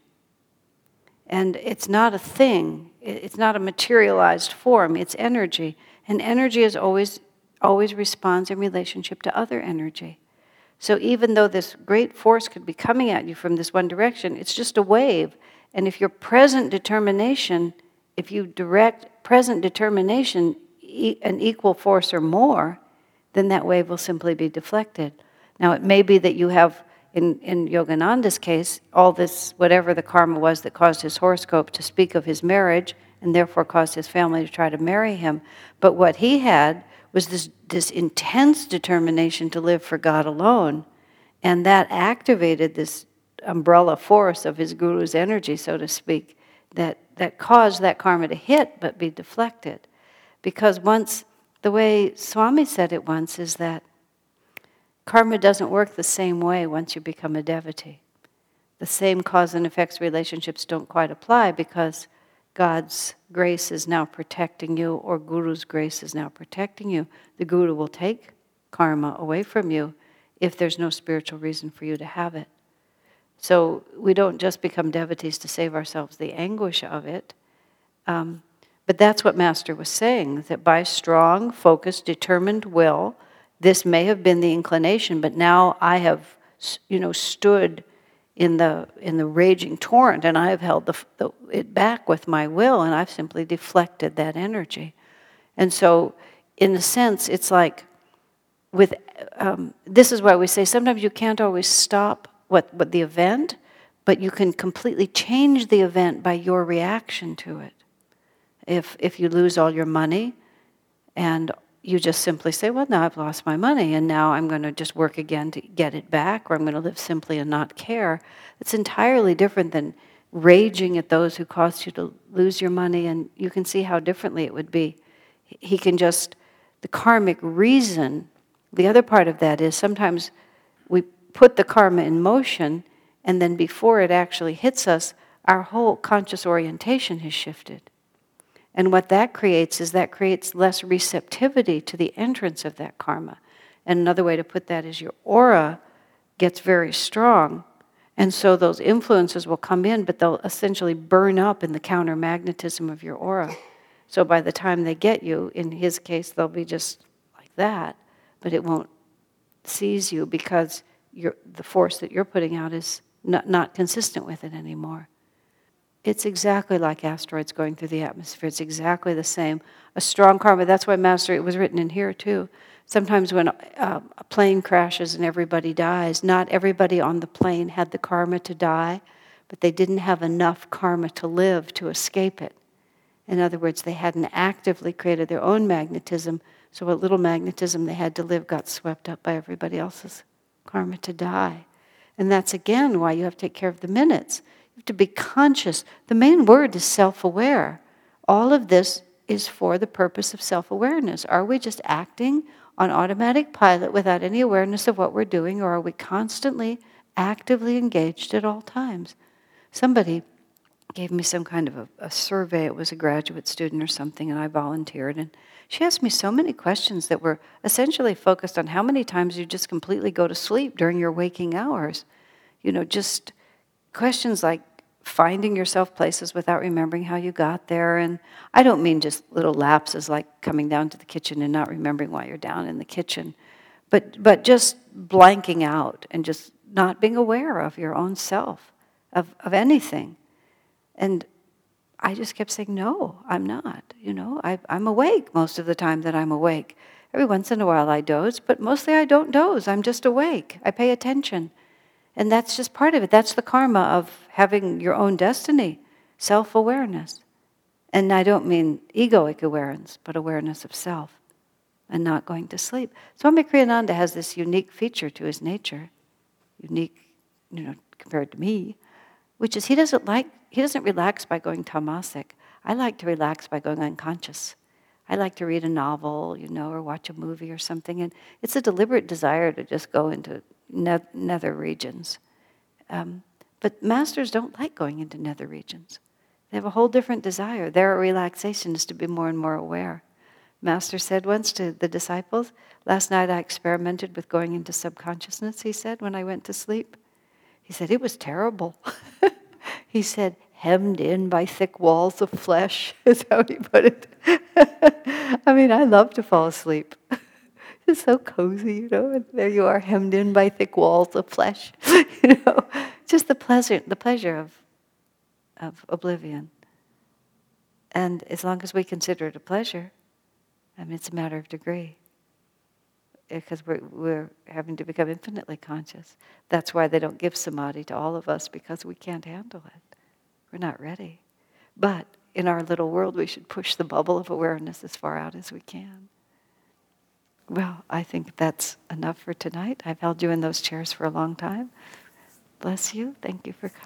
And it's not a thing. It's not a materialized form. It's energy. And energy is always, always responds in relationship to other energy. So even though this great force could be coming at you from this one direction, it's just a wave. And if your present determination, if you direct present determination e- an equal force or more, then that wave will simply be deflected. Now, it may be that you have, in, in Yogananda's case, all this, whatever the karma was that caused his horoscope to speak of his marriage, and therefore caused his family to try to marry him. But what he had was this, this intense determination to live for God alone, and that activated this umbrella force of his guru's energy, so to speak, that, that caused that karma to hit but be deflected. Because once, the way Swami said it once is that karma doesn't work the same way once you become a devotee. The same cause and effects relationships don't quite apply because God's grace is now protecting you, or Guru's grace is now protecting you. The Guru will take karma away from you if there's no spiritual reason for you to have it. So we don't just become devotees to save ourselves the anguish of it. Um, but that's what Master was saying, that by strong, focused, determined will, this may have been the inclination, but now I have, you know, stood in the in the raging torrent, and I have held the, the, it back with my will, and I've simply deflected that energy. And so, in a sense, it's like, with um, this is why we say sometimes you can't always stop what, what the event, but you can completely change the event by your reaction to it. If if you lose all your money, and you just simply say, well, now I've lost my money, and now I'm going to just work again to get it back, or I'm going to live simply and not care. It's entirely different than raging at those who caused you to lose your money, and you can see how differently it would be. He can just, the karmic reason, the other part of that is sometimes we put the karma in motion, and then before it actually hits us, our whole conscious orientation has shifted. And what that creates is that creates less receptivity to the entrance of that karma. And another way to put that is your aura gets very strong. And so those influences will come in, but they'll essentially burn up in the counter-magnetism of your aura. So by the time they get you, in his case, they'll be just like that, but it won't seize you because you're, the force that you're putting out is not, not consistent with it anymore. It's exactly like asteroids going through the atmosphere. It's exactly the same. A strong karma, that's why Master, it was written in here too. Sometimes when uh, a plane crashes and everybody dies, not everybody on the plane had the karma to die, but they didn't have enough karma to live to escape it. In other words, they hadn't actively created their own magnetism, so what little magnetism they had to live got swept up by everybody else's karma to die. And that's again why you have to take care of the minutes. To be conscious. The main word is self-aware. All of this is for the purpose of self-awareness. Are we just acting on automatic pilot without any awareness of what we're doing, or are we constantly actively engaged at all times? Somebody gave me some kind of a, a survey. It was a graduate student or something, and I volunteered. And she asked me so many questions that were essentially focused on how many times you just completely go to sleep during your waking hours. You know, just questions like finding yourself places without remembering how you got there. And I don't mean just little lapses like coming down to the kitchen and not remembering why you're down in the kitchen, but but just blanking out and just not being aware of your own self, of, of anything. And I just kept saying, no, I'm not. You know, I, I'm awake most of the time that I'm awake. Every once in a while I doze, but mostly I don't doze. I'm just awake. I pay attention. And that's just part of it. That's the karma of having your own destiny, self-awareness. And I don't mean egoic awareness, but awareness of self and not going to sleep. Swami Kriyananda has this unique feature to his nature. unique, you know, compared to me, which is he doesn't like, he doesn't relax by going tamasic. I like to relax by going unconscious. I like to read a novel, you know, or watch a movie or something, and it's a deliberate desire to just go into ne- nether regions. Um, but masters don't like going into nether regions. They have a whole different desire. Their relaxation is to be more and more aware. Master said once to the disciples, last night I experimented with going into subconsciousness, he said, when I went to sleep. He said, it was terrible. He said, hemmed in by thick walls of flesh, is how he put it. I mean, I love to fall asleep. It's so cozy, you know, and there you are, hemmed in by thick walls of flesh. You know, just the pleasure, the pleasure of, of oblivion. And as long as we consider it a pleasure, I mean, it's a matter of degree. Because we're, we're having to become infinitely conscious. That's why they don't give samadhi to all of us, because we can't handle it. We're not ready. But in our little world, we should push the bubble of awareness as far out as we can. Well, I think that's enough for tonight. I've held you in those chairs for a long time. Bless you. Thank you for coming.